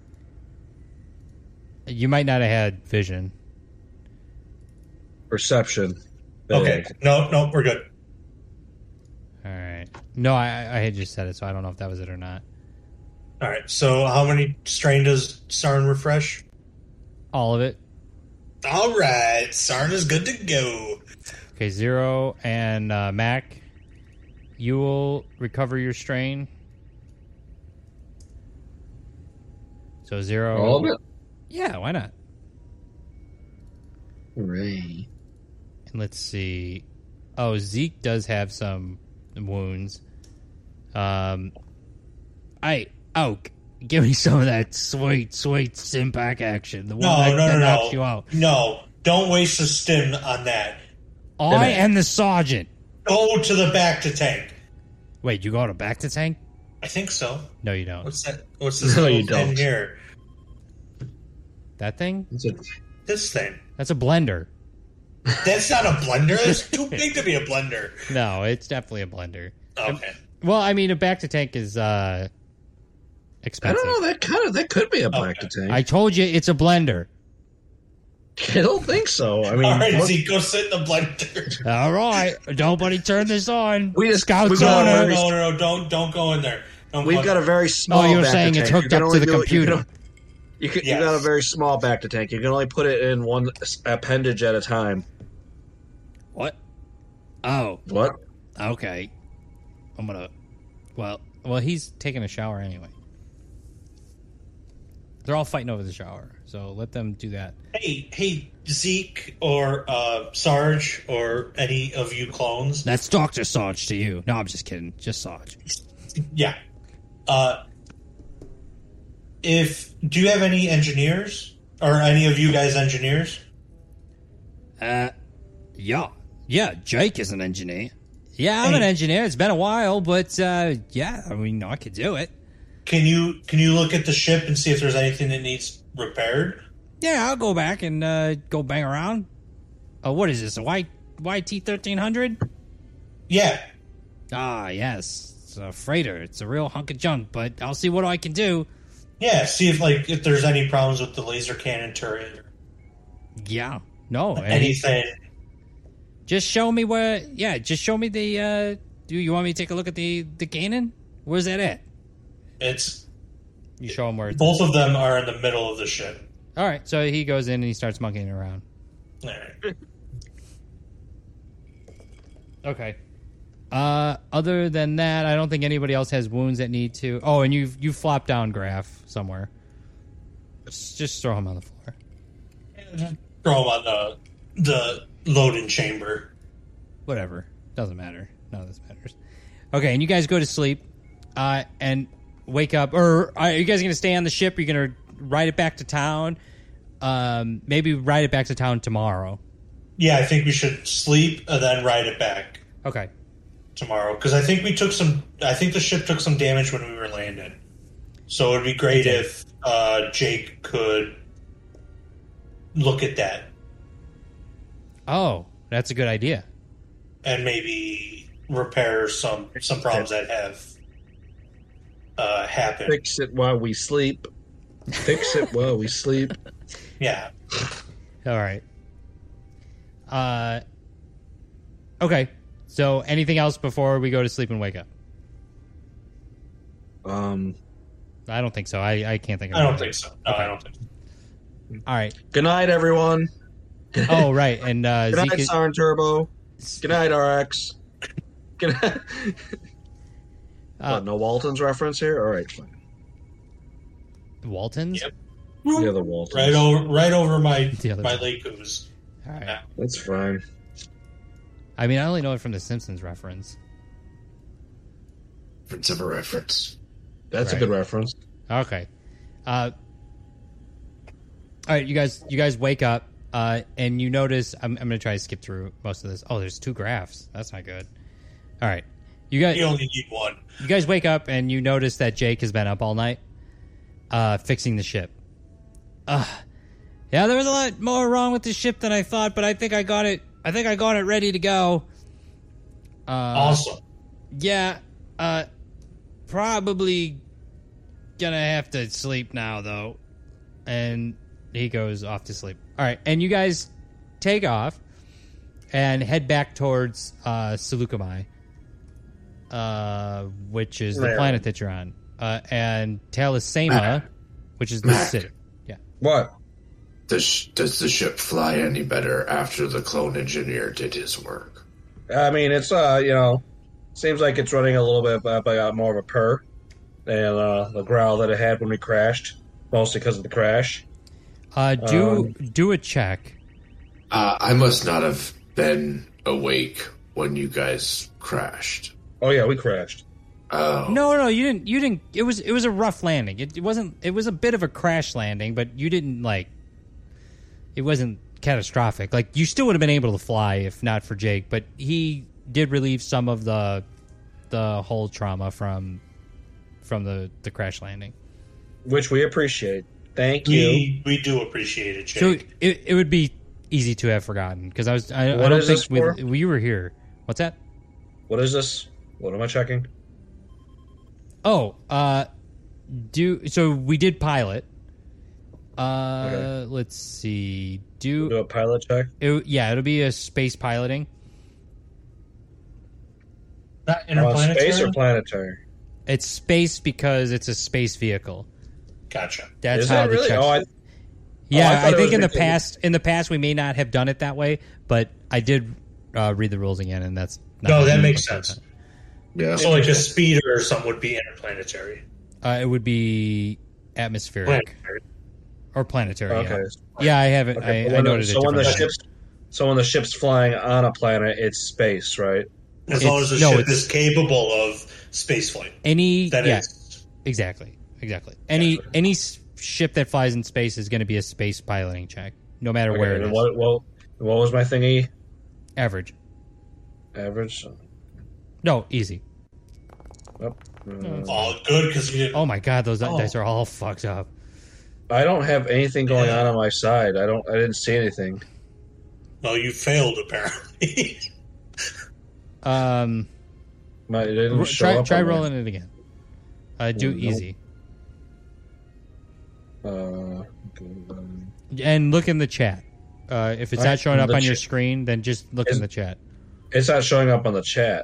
B: You might not have had vision.
D: Perception.
C: Okay.
D: Big.
C: No, no, we're good.
B: All right. No, I, I had just said it, so I don't know if that was it or not.
C: All right. So, how many strain does Sarn refresh?
B: All of it.
C: All right, Sarn is good to go.
B: Okay, Zero and uh, Mac, you will recover your strain. So Zero.
D: All of it.
B: Yeah, why not?
D: Hooray.
B: And let's see. Oh, Zeke does have some wounds. Um, I oh, give me some of that sweet, sweet Simpack action. The one
C: No,
B: that,
C: no,
B: that
C: no,
B: knocks
C: no.
B: you out.
C: No, don't waste a stim on that.
B: I am the sergeant.
C: Go to the back to tank.
B: Wait, you go to back to tank?
C: I think so.
B: No, you don't.
C: What's that? What's this
D: No,
C: little
D: you
C: thing
D: don't.
C: here?
B: That thing?
D: It's a-
C: This thing.
B: That's a blender.
C: That's not a blender. That's too big to be a blender.
B: No, it's definitely a blender.
C: Okay.
B: Well, I mean, a back to tank is uh,
D: I
B: expensive.
D: don't know. That kind of that could be a black
C: Okay.
D: to tank.
B: I told you it's a blender.
D: I don't think so. I mean,
C: All right,
D: what-
C: Zeke, go sit in the blender.
B: All right, nobody turn this on.
D: We just-
B: Scouts
D: we got
B: on
D: a
B: it.
D: very-
C: No, no, no, don't, don't go in there. Don't
D: we've
C: go
D: got a
C: in
D: very small.
B: Oh, you're
D: back
B: saying
D: to
B: it's
D: tank.
B: hooked
D: You can
B: up to
D: only
B: the
D: do it- you
B: computer.
D: can- You, can,
C: Yes.
D: you got a very small back to tank. You can only put it in one s- appendage at a time.
B: What? Oh,
D: What?
B: okay. I'm gonna. Well, well, he's taking a shower anyway. They're all fighting over the shower, so let them do that.
C: Hey, hey, Zeke or uh, Sarge or any of you clones.
B: That's Doctor Sarge to you. No, I'm just kidding. Just Sarge.
C: Yeah. Uh, if do you have any engineers or any of you guys engineers?
B: Uh, yeah, yeah. Jake is an engineer. Yeah, I'm an
C: Hey.
B: engineer. It's been a while, but uh, yeah, I mean, I could do it.
C: Can you can you look at the ship and see if there's anything that needs repaired?
B: Yeah, I'll go back and uh, go bang around. Oh, what is this? A Y Y T thirteen hundred?
C: Yeah.
B: Ah, yes. It's a freighter. It's a real hunk of junk, but I'll see what I can do.
C: Yeah, see if like if there's any problems with the laser cannon turret or
B: Yeah. No. any-
C: anything.
B: just show me where. Yeah, just show me the. Uh, do you want me to take a look at the the cannon? Where's that at?
C: It's
B: You show him where it's.
C: both of them are in the middle of the ship.
B: All right. So he goes in and he starts monkeying around.
C: All right.
B: Okay. Uh, other than that, I don't think anybody else has wounds that need to. Oh, and you you flop down Graph somewhere. Just, just throw him on the floor.
C: Throw them on the the loading chamber.
B: Whatever. Doesn't matter. None of this matters. Okay, and you guys go to sleep, uh, and wake up. Or are you guys going to stay on the ship? Are you going to ride it back to town? Um, maybe ride it back to town tomorrow.
C: Yeah, I think we should sleep and then ride it back
B: Okay.
C: tomorrow because I think we took some. I think the ship took some damage when we were landing. So it'd be great if uh, Jake could look at that
B: Oh, that's a good idea.
C: and maybe repair some some problems that have uh, happened.
D: Fix it while we sleep. Fix it while we sleep.
C: Yeah.
B: All right. Uh, okay. So, anything else before we go to sleep and wake up?
D: Um.
B: I don't think so. I, I can't think of
C: I don't
B: anything.
C: think so. No, I don't think so.
B: All right.
D: Good night, everyone.
B: Oh, right. And uh,
D: Good night,
B: Zeke,
D: Siren Turbo. Good night, R X. Good night.
B: uh,
D: What, no Walton's reference here? All right, fine.
B: Waltons?
C: Yep.
D: The other Waltons.
C: Right over, right over my
B: The other
C: my
B: one.
C: Leikus.
B: All right.
C: Yeah.
D: That's fine.
B: I mean, I only know it from the Simpsons reference.
E: Reference of a reference.
D: That's
B: Right.
D: a good reference.
B: Okay. Uh, all right, you guys. You guys wake up, uh, and you notice. I'm, I'm going to try to skip through most of this. Oh, there's two graphs. That's not good. All right, you guys.
C: You only need one.
B: You guys wake up and you notice that Jake has been up all night, uh, fixing the ship. Uh, yeah, there was a lot more wrong with the ship than I thought, but I think I got it. I think I got it ready to go. Uh,
C: Awesome.
B: Yeah, uh, probably gonna have to sleep now, though. And he goes off to sleep. All right, and you guys take off and head back towards uh, Seleucami, uh, which is the
D: Where?
B: planet that you're on, uh, and Talisema, which is the
E: Mac.
B: city. Yeah.
D: What?
E: Does, does the ship fly any better after the clone engineer did his work?
D: I mean, it's, uh, you know, seems like it's running a little bit up, uh, more of a purr than uh, the growl that it had when we crashed, mostly because of the crash.
B: Uh, do
D: Um,
B: do a check.
E: Uh, I must not have been awake when you guys crashed.
D: Oh, yeah, we crashed.
E: Oh.
B: No, no, you didn't. You didn't. It was it was a rough landing. It, it wasn't. It was a bit of a crash landing, but you didn't like. It wasn't catastrophic. Like you still would have been able to fly if not for Jake, but he did relieve some of the the whole trauma from from the the crash landing.
D: Which we appreciate. Thank you.
C: We we do appreciate it, Jake.
B: So it it would be easy to have forgotten because I was. I, I
D: What
B: don't
D: is
B: think
D: this for?
B: we, we were here. What's that?
D: What is this? What am I checking?
B: Oh, uh, do so we did pilot. Uh,
D: Okay.
B: let's see. Do
D: Do a pilot check?
B: It, yeah, it'll be a space piloting.
C: Not
D: Uh,
C: interplanetary.
D: space or planetary?
B: It's space because it's a space vehicle.
C: Gotcha.
B: That's
D: Is
B: how
D: that
B: the
D: really?
B: checks.
D: Oh, I,
B: yeah,
D: I
B: I,
D: thought it
B: think
D: was
B: in the
D: because-
B: past, in the past, we may not have done it that way, but I did uh, read the rules again, and that's not
C: No,
B: how
C: that
B: we
C: makes
B: looked at
C: sense.
E: Yeah.
C: So like a speeder or something would be interplanetary.
B: that. Uh, it would be atmospheric
C: Planetary.
B: or planetary.
D: okay.
B: Yeah, yeah I have it.
D: Okay,
B: I,
D: but
B: I
D: when the-
B: noted it.
D: so when the
B: differently.
D: ship's so when the ship's flying on a planet, it's space, right?
C: As long
B: It's-
C: as the
B: no,
C: ship
B: it's-
C: is capable of space flight.
B: any
C: That
B: yeah,
C: is-
B: exactly, exactly. Any
C: Gotcha.
B: any s- ship that flies in space is going to be a space piloting check, no matter
D: Okay,
B: where it
D: and
B: is.
D: what, what what was my thingy?
B: Average.
D: Average.
B: No, easy.
D: Oh, uh,
C: Oh, good because you didn't.
B: Oh my god, those
C: Oh.
B: dice are all fucked up.
D: I don't have anything going
C: Yeah.
D: on on my side. I don't. I didn't see anything.
C: No, you failed apparently.
B: Um,
D: My, it didn't
B: r-
D: show
B: try
D: up
B: try
D: on my-
B: rolling it again. Uh, do
D: Oh, no.
B: easy
D: Uh, okay, um,
B: and look in the chat. Uh, if it's
D: Alright,
B: not showing up
D: the
B: on your
D: ch-
B: screen, then just look in
D: Is-
B: the chat.
D: it's not showing up on the chat.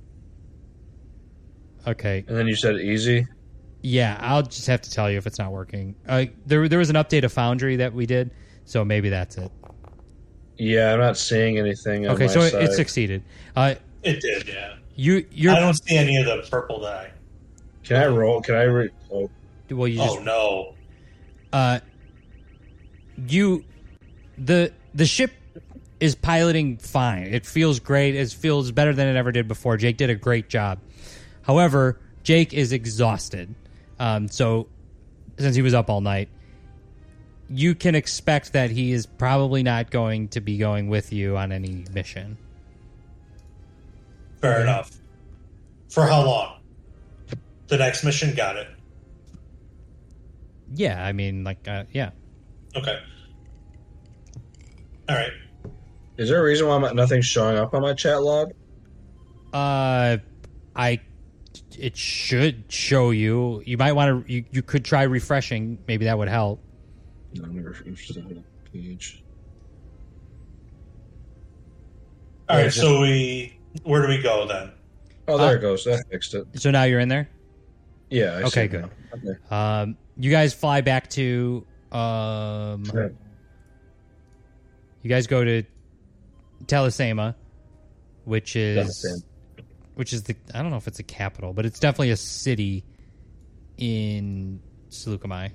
B: Okay.
D: And then you said easy.
B: Yeah, I'll just have to tell you if it's not working. Uh, there there was an update of Foundry that we did, so maybe that's it.
D: Yeah, I'm not seeing anything. On
B: Okay,
D: my
B: so it,
D: side.
B: it succeeded. Uh,
C: It did, yeah.
B: you you're
C: I don't see any of the purple dye.
D: Can I roll? Can I? Re- oh,
B: well. You just
C: Oh no.
B: uh, you the the ship is piloting fine. It feels great. It feels better than it ever did before. Jake did a great job. However, Jake is exhausted. Um, so since he was up all night, you can expect that he is probably not going to be going with you on any mission.
C: Fair enough. For how long? The next mission? Got it.
B: Yeah, I mean, like, uh, yeah.
C: Okay. All right.
D: is there a reason why my, nothing's showing up on my chat log?
B: Uh, I. It should show you. You might want to. You, you could try refreshing. Maybe that would help.
D: No, I'm never interested in that page.
C: All right, so we where do we go then?
D: Oh, there
B: Uh,
D: it goes. That fixed it.
B: So now you're in there.
D: Yeah. I see
B: Okay,
D: it
B: good.
D: now. Okay.
B: Um, you guys fly back to. Um,
D: Right.
B: you guys go to Telisema, which is
D: Telisema.
B: which is the I don't know if it's a capital, but it's definitely a city in Seleucami.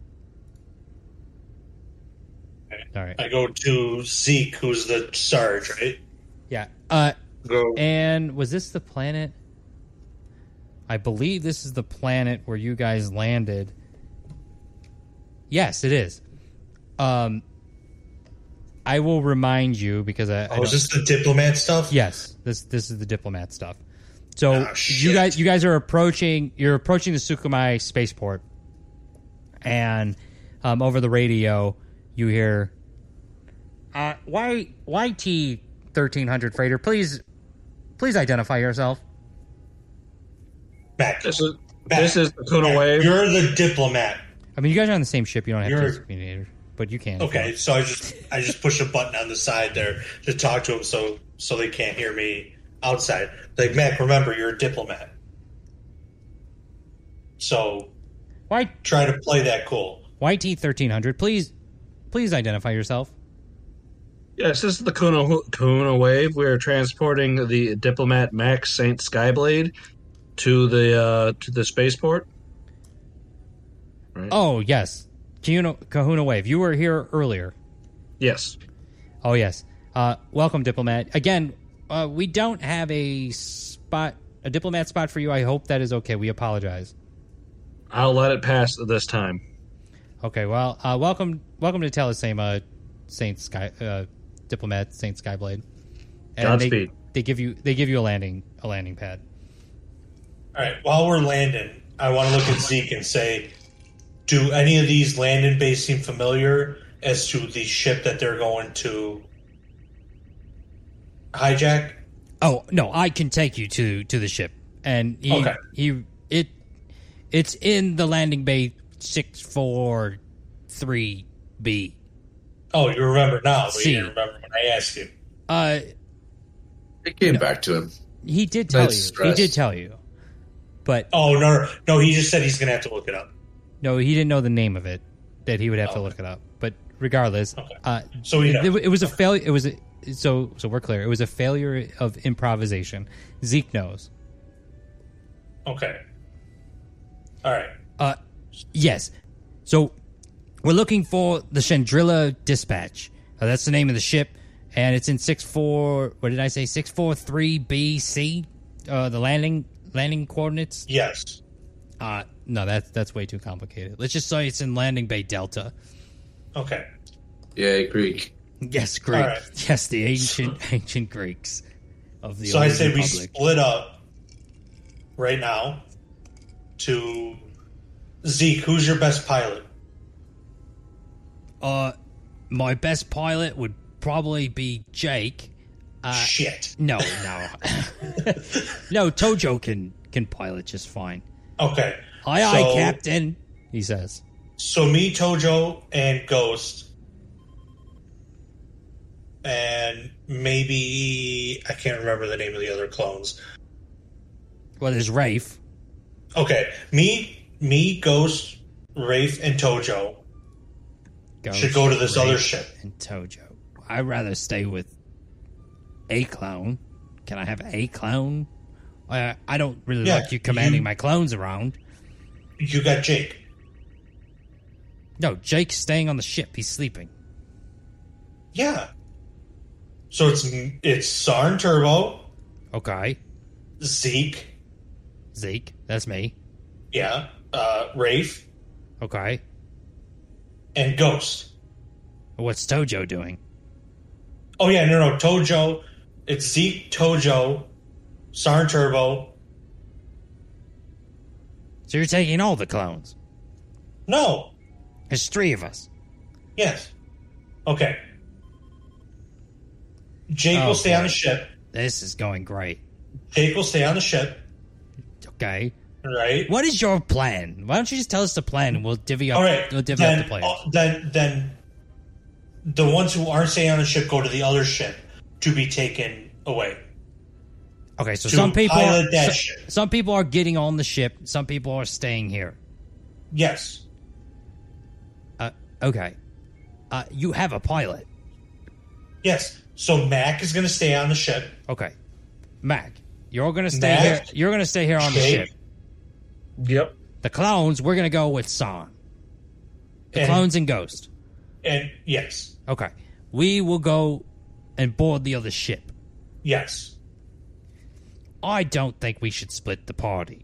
B: All right.
C: I go to Zeke, who's the Sarge, right?
B: Yeah. Uh,
D: Go.
B: and was this the planet? I believe this is the planet where you guys landed. Yes, it is. Um, I will remind you because I. I
C: Oh, is
B: don't-
C: this the diplomat stuff?
B: Yes, this this is the diplomat stuff. So
C: Oh,
B: you
C: shit.
B: guys you guys are approaching you're approaching the Sukhumai spaceport, and um, over the radio you hear, uh, "Y Y T thirteen hundred freighter, please please identify yourself."
C: Mac.
D: This is
C: Mac,
D: this is the Kuna
C: Mac,
D: Wave.
C: You're the diplomat.
B: I mean, you guys are on the same ship. You don't have
C: You're-
B: to communicate, but you can.
C: Okay, so I just I just push a button on the side there to talk to him, so so they can't hear me outside. Like, Mac, remember you're a diplomat, so
B: Y
C: try to play that cool.
B: Y T thirteen hundred, please please identify yourself.
D: Yes, this is the Kuna Kuna Wave. We are transporting the diplomat Max Saint Skyblade to the uh, to the spaceport. Right.
B: Oh yes, Kahuna, Kahuna Wave. You were here earlier.
D: Yes.
B: Oh yes. Uh, welcome, diplomat. Again, uh, we don't have a spot, a diplomat spot for you. I hope that is okay. We apologize.
D: I'll let it pass this time.
B: Okay. Well, uh, welcome, welcome to Telisema, Saint Sky, uh, diplomat Saint Skyblade. And
D: Godspeed.
B: They, they give you, they give you a landing, a landing pad.
C: All right, while we're landing, I want to look at Zeke and say, do any of these landing bays seem familiar as to the ship that they're going to hijack?
B: Oh no, I can take you to to the ship, and he
C: Okay.
B: he it it's in the landing bay six four three B.
C: Oh, you remember now, but
B: See.
C: you didn't remember when I asked you.
B: Uh,
E: It came back to him.
B: he did tell
E: That's
B: you.
E: stress.
B: He did tell you, but
C: Oh, no, no, no, he just said he's going to have to look it up.
B: no, he didn't know the name of it. That he would have to
C: Oh.
B: look it up. But regardless,
C: Okay.
B: uh,
C: So we know.
B: it, it was a failure. It was a, so so we're clear. It was a failure of improvisation. Zeke knows.
C: Okay. All right.
B: Uh, yes. So we're looking for the Chandrilla Dispatch. Uh, that's the name of the ship, and it's in six four. What did I say? Six four three B C. Uh, the landing landing coordinates.
C: Yes.
B: Uh, no, that's that's way too complicated. Let's just say it's in Landing Bay Delta.
C: Okay.
E: Yeah, Greek.
B: Yes, Greek.
C: All right.
B: Yes, the ancient ancient Greeks of the
C: So I
B: old
C: say we
B: Republic.
C: split up right now to Zeke. Who's your best pilot?
B: Uh, my best pilot would probably be Jake. Uh,
C: Shit.
B: no, no, no. Tojo can can pilot just fine.
C: Okay.
B: Aye,
C: so,
B: aye, Captain. He says.
C: So me, Tojo, and Ghost, and maybe I can't remember the name of the other clones.
B: Well, there's Rafe.
C: Okay, me, me, Ghost, Rafe, and Tojo
B: Ghost,
C: should go to this
B: Rafe,
C: other ship.
B: And Tojo. I'd rather stay with a clone. Can I have a clone? Uh, I don't really
C: Yeah,
B: like you commanding
C: you-
B: my clones around.
C: You got Jake.
B: No, Jake's staying on the ship. He's sleeping.
C: Yeah. So it's it's Sarn Turbo,
B: Okay.
C: Zeke,
B: Zeke, that's me.
C: yeah, uh, Rafe,
B: Okay.
C: and Ghost.
B: What's Tojo doing?
C: Oh yeah, no, no, Tojo. It's Zeke, Tojo, Sarn Turbo.
B: So you're taking all the clones?
C: No.
B: There's three of us.
C: Yes. Okay. Jake
B: Oh,
C: will stay on
B: boy.
C: the ship.
B: This is going great.
C: Jake will stay on the ship,
B: Okay.
C: right?
B: What is your plan? Why don't you just tell us the plan and we'll divvy up,
C: All right.
B: we'll divvy
C: then,
B: up the players.
C: uh, then, then, the ones who aren't staying on the ship go to the other ship to be taken away.
B: Okay, so
C: To
B: some people
C: pilot that
B: so-
C: ship.
B: some people are getting on the ship. Some people are staying here.
C: Yes.
B: Uh, okay, uh, you have a pilot.
C: Yes. So Mac is going to stay on the ship.
B: Okay, Mac, you're gonna stay
C: Mac,
B: here. You're gonna stay here on the
C: Jake,
B: ship.
D: Yep.
B: The clones, we're gonna go with San. The
C: And-
B: clones and Ghost.
C: And yes.
B: Okay, we will go and board the other ship.
C: Yes.
B: I don't think we should split the party.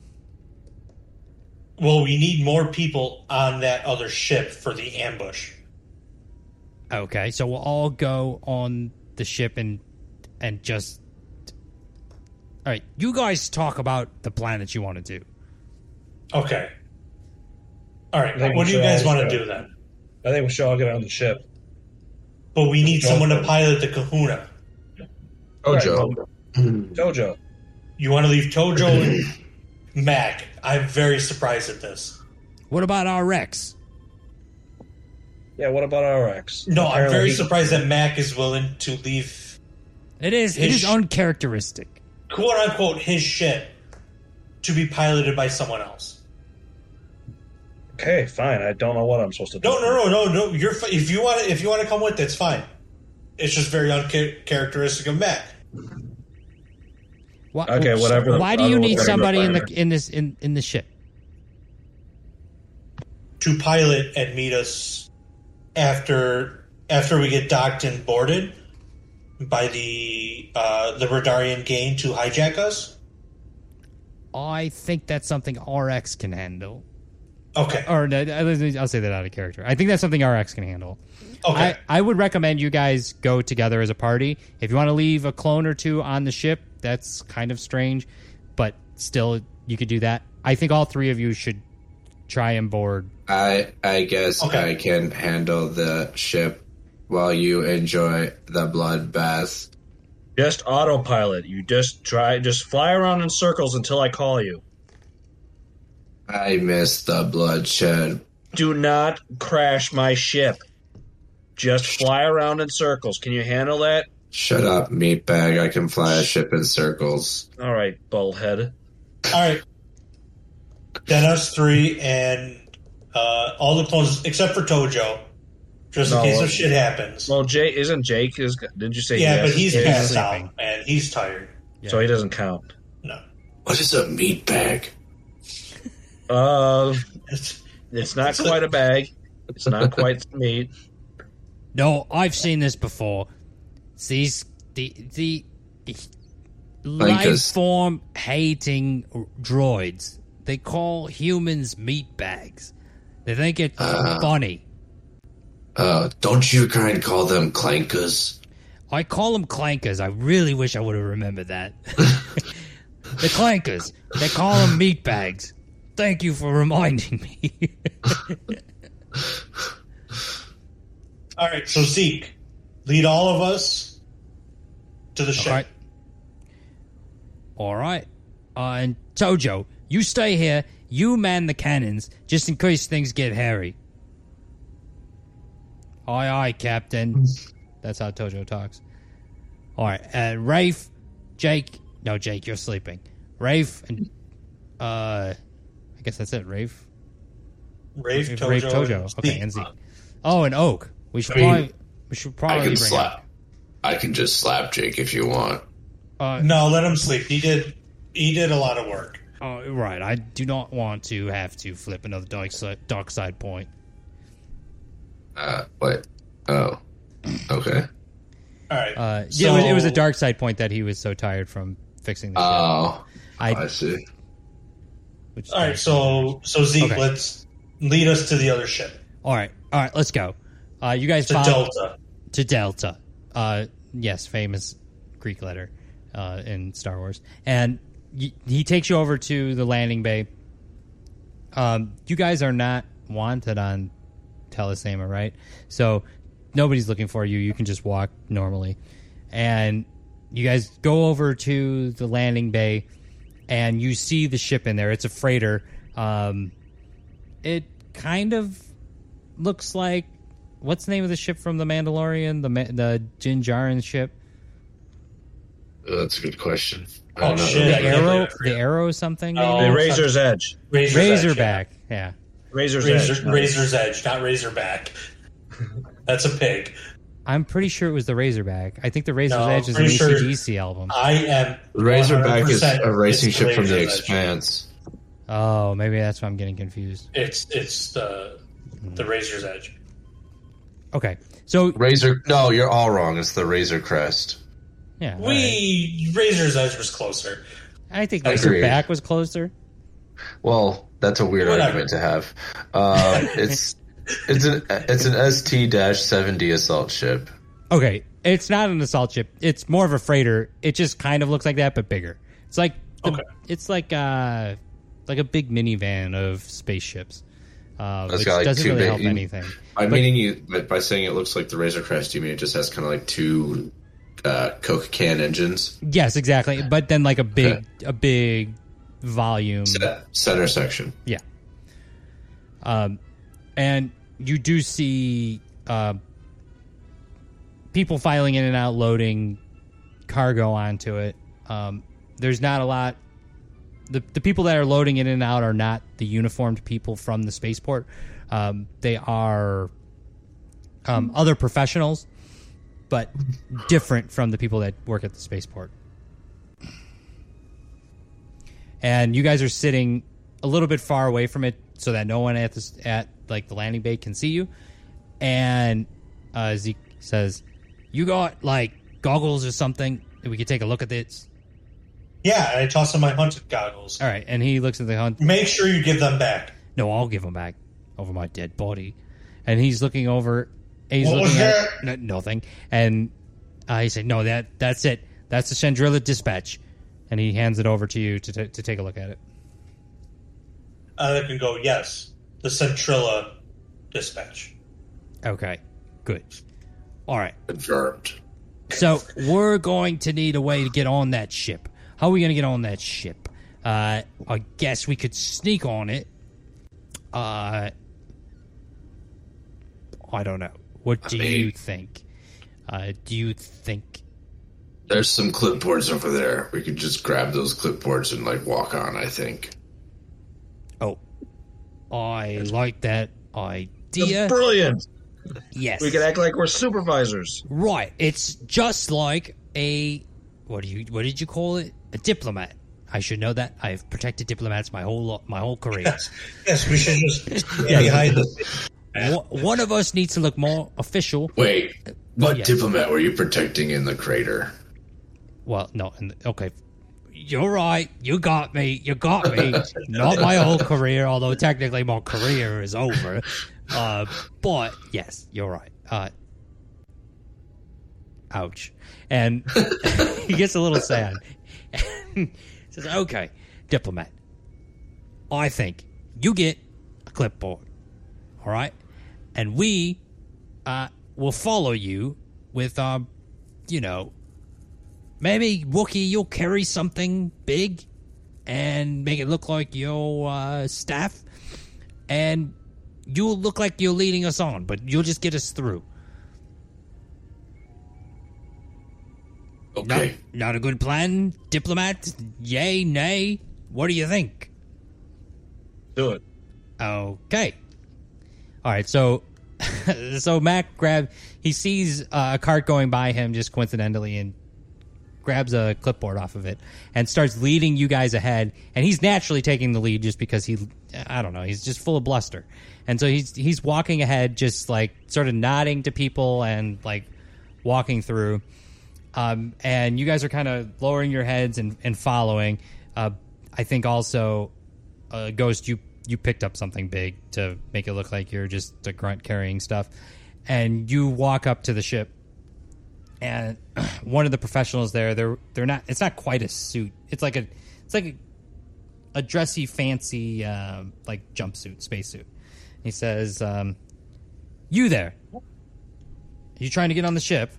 C: Well, we need more people on that other ship for the ambush.
B: Okay, so we'll all go on the ship and and just. All right, you guys talk about the plan that you want to do.
C: Okay. All right.
D: I think
C: What
D: we
C: do you
D: should
C: guys
D: all
C: want to
D: go.
C: do then?
D: I think we should all get on the ship.
C: But we need
D: Jojo.
C: someone to pilot the Kahuna.
E: Ojo.
D: Jojo.
C: You want to leave Tojo and Mac. I'm very surprised at this.
B: What about our Rex?
D: Yeah, what about R X?
C: No, I'm
D: Apparently
C: very
D: he-
C: surprised that Mac is willing to leave,
B: It is it
C: His-
B: is uncharacteristic.
C: quote unquote, his ship to be piloted by someone else.
D: Okay, fine. I don't know what I'm supposed to do.
C: No, no, no, no, no. You're fi- if you want to if you want to come with, it's fine. It's just very uncharacteristic of Mac.
B: Why,
D: Okay, whatever.
B: Why do
D: I
B: you
D: don't know
B: need
D: what
B: somebody in
D: they're
B: the in this in, in the ship?
C: To pilot and meet us after after we get docked and boarded by the uh, the Radarian gang to hijack us.
B: I think that's something R X can handle.
C: Okay.
B: Or no, I'll say that out of character. I think that's something R X can handle.
C: Okay.
B: I, I would recommend you guys go together as a party. If you want to leave a clone or two on the ship, that's kind of strange, but still, you could do that. I think all three of you should try and board.
E: I I guess
C: Okay.
E: I can handle the ship while you enjoy the bloodbath.
D: Just autopilot. You just try, just fly around in circles until I call you.
E: I miss the bloodshed.
D: Do not crash my ship. Just fly around in circles. Can you handle that?
E: Shut up, meatbag. I can fly a ship in circles.
D: All right, bullhead.
C: All right. Then us three and uh, all the clones except for Tojo, just
D: No,
C: in case
D: uh,
C: if shit happens.
D: Well, Jake isn't Jake is? Did you say
C: yeah,
D: yes?
C: but he's
B: Yeah, he's
C: passed
B: sleeping.
C: out and he's tired.
D: So he doesn't count.
C: No.
E: What is a meatbag?
D: Uh,
C: It's,
D: it's not
C: It's a-
D: quite a bag. It's not quite meat.
B: No, I've seen this before. It's these the the
E: Like
B: life
E: us.
B: form hating droids. They call humans meat bags. They think it's
E: Uh.
B: funny.
E: Uh, don't you kind call them clankers?
B: I call them clankers. I really wish I would have remembered that. The clankers. They call them meat bags. Thank you for reminding me.
C: all right, so Zeke, lead all of us to the ship.
B: All right. All right. Uh, and Tojo, you stay here. You man the cannons, just in case things get hairy. Aye, aye, Captain. That's how Tojo talks. All right. Uh, Rafe, Jake. No, Jake, you're sleeping. Rafe and uh, I guess that's it. Rafe,
C: Rafe, Tojo,
B: Rafe, Tojo.
C: and
B: Okay,
C: Zeke.
B: and Zeke. Oh, and Oak. We should
E: I mean,
B: probably we should
E: I
B: probably
E: can
B: bring
E: slap. I can just slap Jake if you want.
B: Uh,
C: No, let him sleep. He did. He did a lot of work.
B: uh, right. I do not want to have to flip another dark side, dark side point.
E: Uh, what? Oh, okay.
C: All right.
B: Uh,
C: so,
B: yeah, it was, it was a dark side point that he was so tired from fixing the ship.
E: Oh,
B: I,
E: I see.
B: which
C: All right. So, so Zeke,
B: Okay.
C: let's lead us to the other ship,
B: all right, all right, let's go. Uh, you guys
C: to
B: follow
C: Delta.
B: to Delta. Uh, yes, famous Greek letter uh, in Star Wars, and y- he takes you over to the landing bay. Um, you guys are not wanted on Telesema, right? So nobody's looking for you. You can just walk normally, and you guys go over to the landing bay, and you see the ship in there. It's a freighter. Um, it kind of looks like, what's the name of the ship from the Mandalorian? The Ma- the Din Djarin ship.
E: Uh, That's a good question. I
C: Oh,
E: don't know.
C: shit.
B: The
C: Yeah, yeah,
B: arrow,
C: yeah.
B: the arrow something.
C: Oh,
B: maybe?
D: The Razor's Edge.
C: Razor's Edge,
B: Razorback. Yeah.
D: Razor's
C: yeah. Razor,
D: Edge.
C: Razor's Edge, not Razorback. That's a pig.
B: I'm pretty sure it was the Razorback. I think the Razor's
C: No,
B: Edge is an
C: pretty sure-
B: A C D C album.
C: I am.
E: Razorback is
C: one hundred percent
E: a racing
C: it's
E: ship from the
C: Razor's Edge.
E: Expanse.
B: Oh, maybe that's why I'm getting confused.
C: It's it's the the Razor's Edge.
B: Okay, so
E: Razor. No, you're all wrong. It's the Razor Crest.
B: yeah, all right.
C: We Razor's Edge was closer.
B: I think
E: Agreed.
B: Razorback was closer.
E: Well, that's a weird
C: Whatever.
E: argument to have. Uh, it's it's an it's an S T seventy assault ship.
B: Okay, it's not an assault ship. It's more of a freighter. It just kind of looks like that, but bigger. It's like the,
C: Okay.
B: it's like uh like a big minivan of spaceships, uh,
E: It's
B: which
E: got, like,
B: doesn't
E: two
B: really
E: big-
B: help
E: you-
B: anything.
E: By
B: But-
E: meaning you by, by saying it looks like the Razor Crest, you mean it just has kind of like two uh, Coke can engines,
B: Yes, exactly. But then like a big a big volume.
E: Center- center section.
B: Yeah. Um, and you do see uh, people filing in and out, loading cargo onto it. Um, there's not a lot. The, the people that are loading in and out are not the uniformed people from the spaceport. Um, they are um, other professionals, but different from the people that work at the spaceport. And you guys are sitting a little bit far away from it so that no one at this at like the landing bay can see you. And uh, Zeke says, "You got like goggles or something that we could take a look at this?"
C: Yeah, and I toss him my hunted goggles.
B: All right, and he looks at the hunt.
C: Make sure you give them back.
B: No, I'll give them back over my dead body. And he's looking over. He's
C: What was
B: looking at no, nothing. And uh, he said, "No, that that's it. That's the Chandrilla dispatch." And he hands it over to you to t- to take a look at it.
C: I can go, yes, the Centrilla dispatch.
B: Okay, good. All right.
E: Confirmed.
B: So we're going to need a way to get on that ship. How are we going to get on that ship? Uh, I guess we could sneak on it. Uh, I don't know. What do
E: I mean-
B: you think? Uh, do you think?
E: There's some clipboards over there. We could just grab those clipboards and like walk on. I think.
B: Oh, I like that idea.
D: Brilliant.
B: Yes.
D: We can act like we're supervisors.
B: Right. It's just like a what do you what did you call it? A diplomat. I should know that. I've protected diplomats my whole lo- my whole career.
C: Yes, yes, we should just get behind the
B: One one of us needs to look more official.
E: Wait, what
B: yeah.
E: diplomat were you protecting in the crater?
B: Well, no, and- okay. You're right. You got me. You got me. Not my whole career, although technically my career is over. Uh, but yes, you're right. Uh, ouch. And he gets a little sad. He says, "Okay, diplomat. I think you get a clipboard, all right, and we uh, will follow you with, um, you know." Maybe, Wookiee, you'll carry something big and make it look like your uh, staff. And you'll look like you're leading us on, but you'll just get us through. Not,
E: Okay.
B: not a good plan, diplomat? Yay, nay? What do you think?
D: Do it.
B: Okay. All right, so so Mac grab he sees uh, a cart going by him just coincidentally and grabs a clipboard off of it and starts leading you guys ahead, and he's naturally taking the lead just because he I don't know, he's just full of bluster. And so he's he's walking ahead just like sort of nodding to people and like walking through. Um, and you guys are kind of lowering your heads and, and following. Uh, I think also uh, Ghost, you you picked up something big to make it look like you're just a grunt carrying stuff. And you walk up to the ship, and one of the professionals there, they're they're not. It's not quite a suit. It's like a it's like a, a dressy, fancy uh, like jumpsuit, spacesuit. He says, um, "You there? Are you trying to get on the ship?"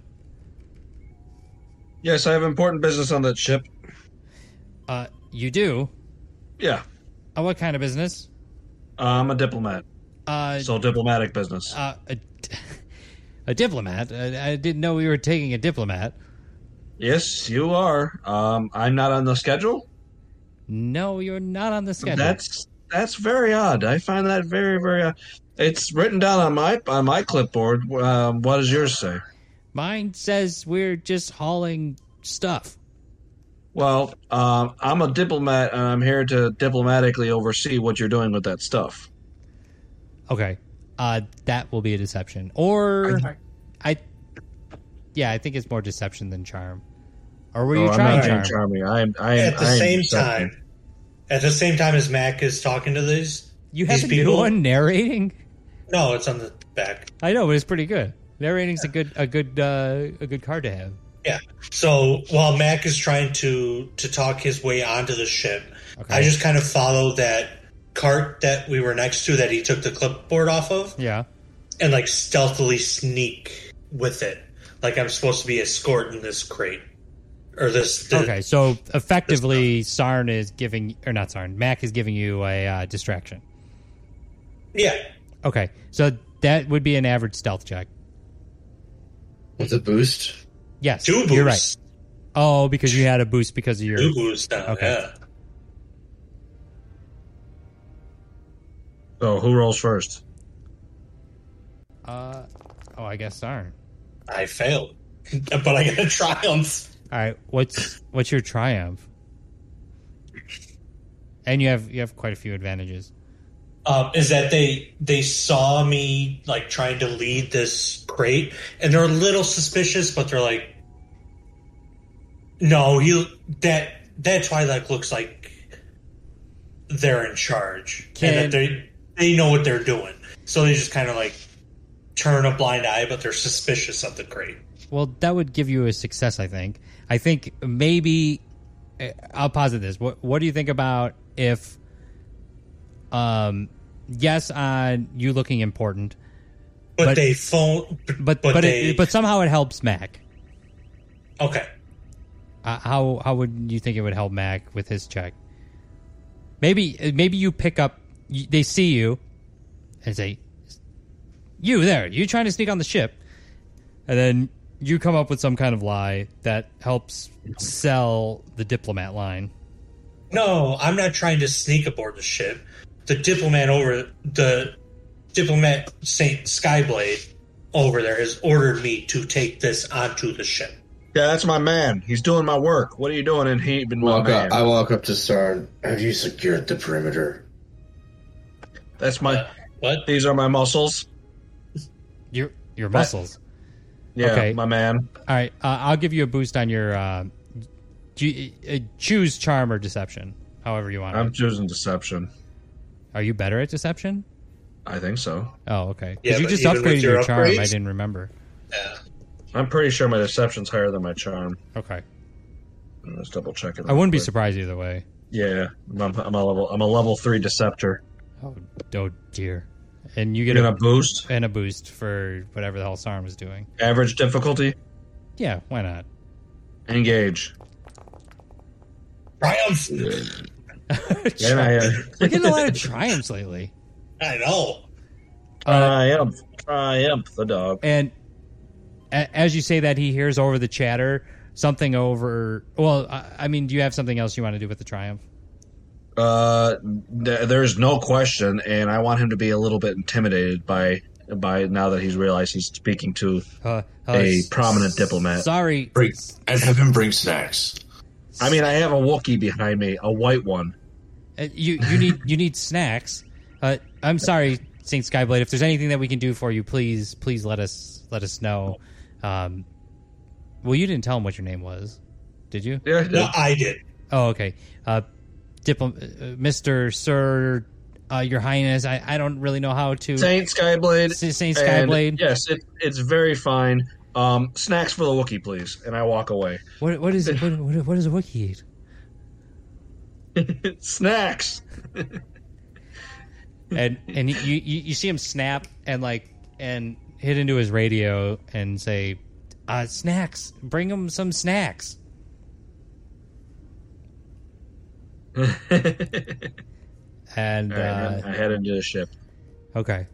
D: Yes, I have important business on that ship.
B: Uh, you do.
D: Yeah.
B: Uh, what kind of business?
D: Uh, I'm a diplomat.
B: Uh,
D: So diplomatic business.
B: uh, a, a diplomat. I, I didn't know we were taking a diplomat.
D: Yes, you are. Um, I'm not on the schedule.
B: No, you're not on the schedule.
D: That's that's very odd. I find that very very odd. It's written down on my on my clipboard. Um, what does yours say?
B: Mine says we're just hauling stuff.
D: Well, um, I'm a diplomat, and I'm here to diplomatically oversee what you're doing with that stuff.
B: Okay, uh, that will be a deception, or I, yeah, I think it's more deception than charm. Or were you
D: Oh,
B: trying
D: I'm not
B: charm?
D: being charming. I'm, I'm
C: At the
D: I'm
C: same
D: deceptive.
C: time, at the same time as Mac is talking to these,
B: You have
C: these
B: a
C: people.
B: new one narrating.
C: No, it's on the back.
B: I know, but it's pretty good. Narrating's a good, a good, uh, a good card to have.
C: Yeah. So while Mac is trying to to talk his way onto the ship,
B: Okay.
C: I just kind of follow that cart that we were next to that he took the clipboard off of,
B: Yeah.
C: and like stealthily sneak with it, like I'm supposed to be escorting this crate or this. The,
B: Okay, so effectively, Sarn is giving, or not Sarn, Mac is giving you a uh, distraction.
C: Yeah.
B: Okay, so that would be an average stealth check.
E: With a boost?
B: Yes,
C: Two
B: you're right.
C: boosts.
B: Oh, because you had a boost because of your.
C: Two boosts now.
B: Okay.
C: Yeah.
D: So who rolls first?
B: Uh, oh, I guess Sarn.
C: I failed, but I got a triumph.
B: All right, what's what's your triumph? And you have you have quite a few advantages.
C: Um, is that they they saw me like trying to lead this crate, and they're a little suspicious, but they're like, "No, you that that Twi'lek looks like they're in charge,
B: Can-
C: and that they they know what they're doing." So they just kind of like turn a blind eye, but they're suspicious of the crate.
B: Well, that would give you a success, I think. I think maybe uh, I'll posit this. What what do you think about if um yes on you looking important,
C: But,
B: But-
C: they phone,
B: but but
C: they,
B: it, but somehow it helps Mac.
C: okay.
B: Uh, how how would you think it would help Mac with his check? Maybe maybe you pick up. you- They see you and say, "You there? You trying to sneak on the ship?" And then you come up with some kind of lie that helps sell the diplomat line.
C: No, I'm not trying to sneak aboard the ship. The diplomat over the diplomat Saint Skyblade over there has ordered me to take this onto the ship.
D: Yeah, that's my man. He's doing my work. What are you doing in heat? Been my
E: Walk
D: man.
E: up, I walk up to Sarn. Have you secured the perimeter?
D: That's my.
C: Uh, what?
D: These are my muscles.
B: Your your muscles.
D: Yeah,
B: Okay.
D: my man.
B: All right, uh, I'll give you a boost on your. Uh, do uh, choose charm or deception, however you want.
D: I'm
B: it.
D: choosing deception.
B: Are you better at deception?
D: I think so.
B: Oh, okay.
C: Yeah,
B: Because you
C: but
B: just
C: even with
B: upgraded
C: your
B: your, charm. I
C: upgrades?
B: didn't remember.
C: Yeah.
D: I'm pretty sure my deception's higher than my charm.
B: Okay.
D: Let's double check it.
B: I wouldn't be
D: real quick.
B: surprised either way.
D: Yeah, I'm, I'm a level. I'm a level three deceptor.
B: Oh, oh dear. And you
D: You're
B: get
D: gonna
B: a,
D: boost
B: and a boost for whatever the hell Sarn was doing.
D: average difficulty.
B: Yeah, why not?
D: Engage.
C: Triumph!
D: Yeah, I am.
B: We're getting a lot of triumphs lately.
C: I know.
B: Uh,
D: Triumph. Triumph. The dog.
B: and a- as you say that, he hears over the chatter something over. Well, I, I mean, do you have something else you want to do with the triumph?
D: Uh, th- there's no question, and I want him to be a little bit intimidated by by now that he's realized he's speaking to
B: Uh, uh,
D: a
B: s-
D: prominent diplomat.
B: Sorry.
G: Bring, and have him bring snacks.
D: I mean, I have a Wookiee behind me, a white one.
B: Uh, you you need you need snacks. Uh, I'm sorry, Saint Skyblade. If there's anything that we can do for you, please please let us let us know. Um, well, you didn't tell him what your name was, did you?
D: Yeah, I did.
C: No, I did.
B: Oh, okay. Uh, Diplo- uh, Mister Sir, uh, Your Highness. I, I don't really know how to.
D: Saint Skyblade.
B: S- Saint
D: and
B: Skyblade.
D: yes, it, it's very fine. Um, snacks for the Wookiee, please. And I walk away.
B: What what is it? What, what, what does a Wookiee eat?
D: Snacks.
B: And and you, you you see him snap and like and hit into his radio and say, uh, "Snacks, bring him some snacks." And
D: All right,
B: uh,
D: I head into the ship.
B: okay,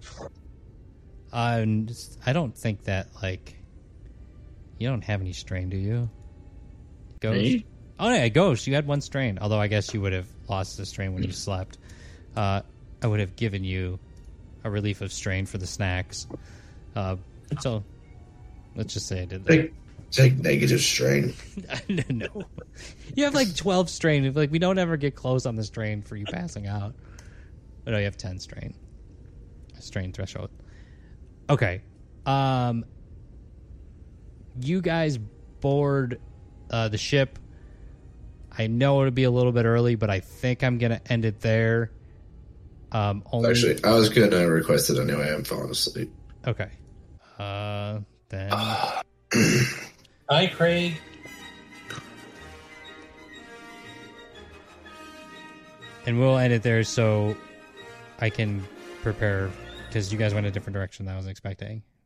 B: um, I don't think that like you don't have any strain, do you? Ghost.
D: Me?
B: Oh yeah, Ghost. You had one strain. Although I guess you would have lost the strain when you slept. Uh, I would have given you a relief of strain for the snacks. Uh, so let's just say I did that.
E: Take, take negative strain.
B: No, you have like twelve strain. Like we don't ever get close on the strain for you passing out. But no, you have ten strain. Strain threshold. Okay. Um, you guys board uh, the ship. I know it'll be a little bit early, but I think I'm gonna end it there. Um, only...
E: Actually, I was gonna request it anyway. I'm falling asleep.
B: Okay. Uh, then.
C: Hi, Craig.
B: And we'll end it there so I can prepare, because you guys went a different direction than I was expecting.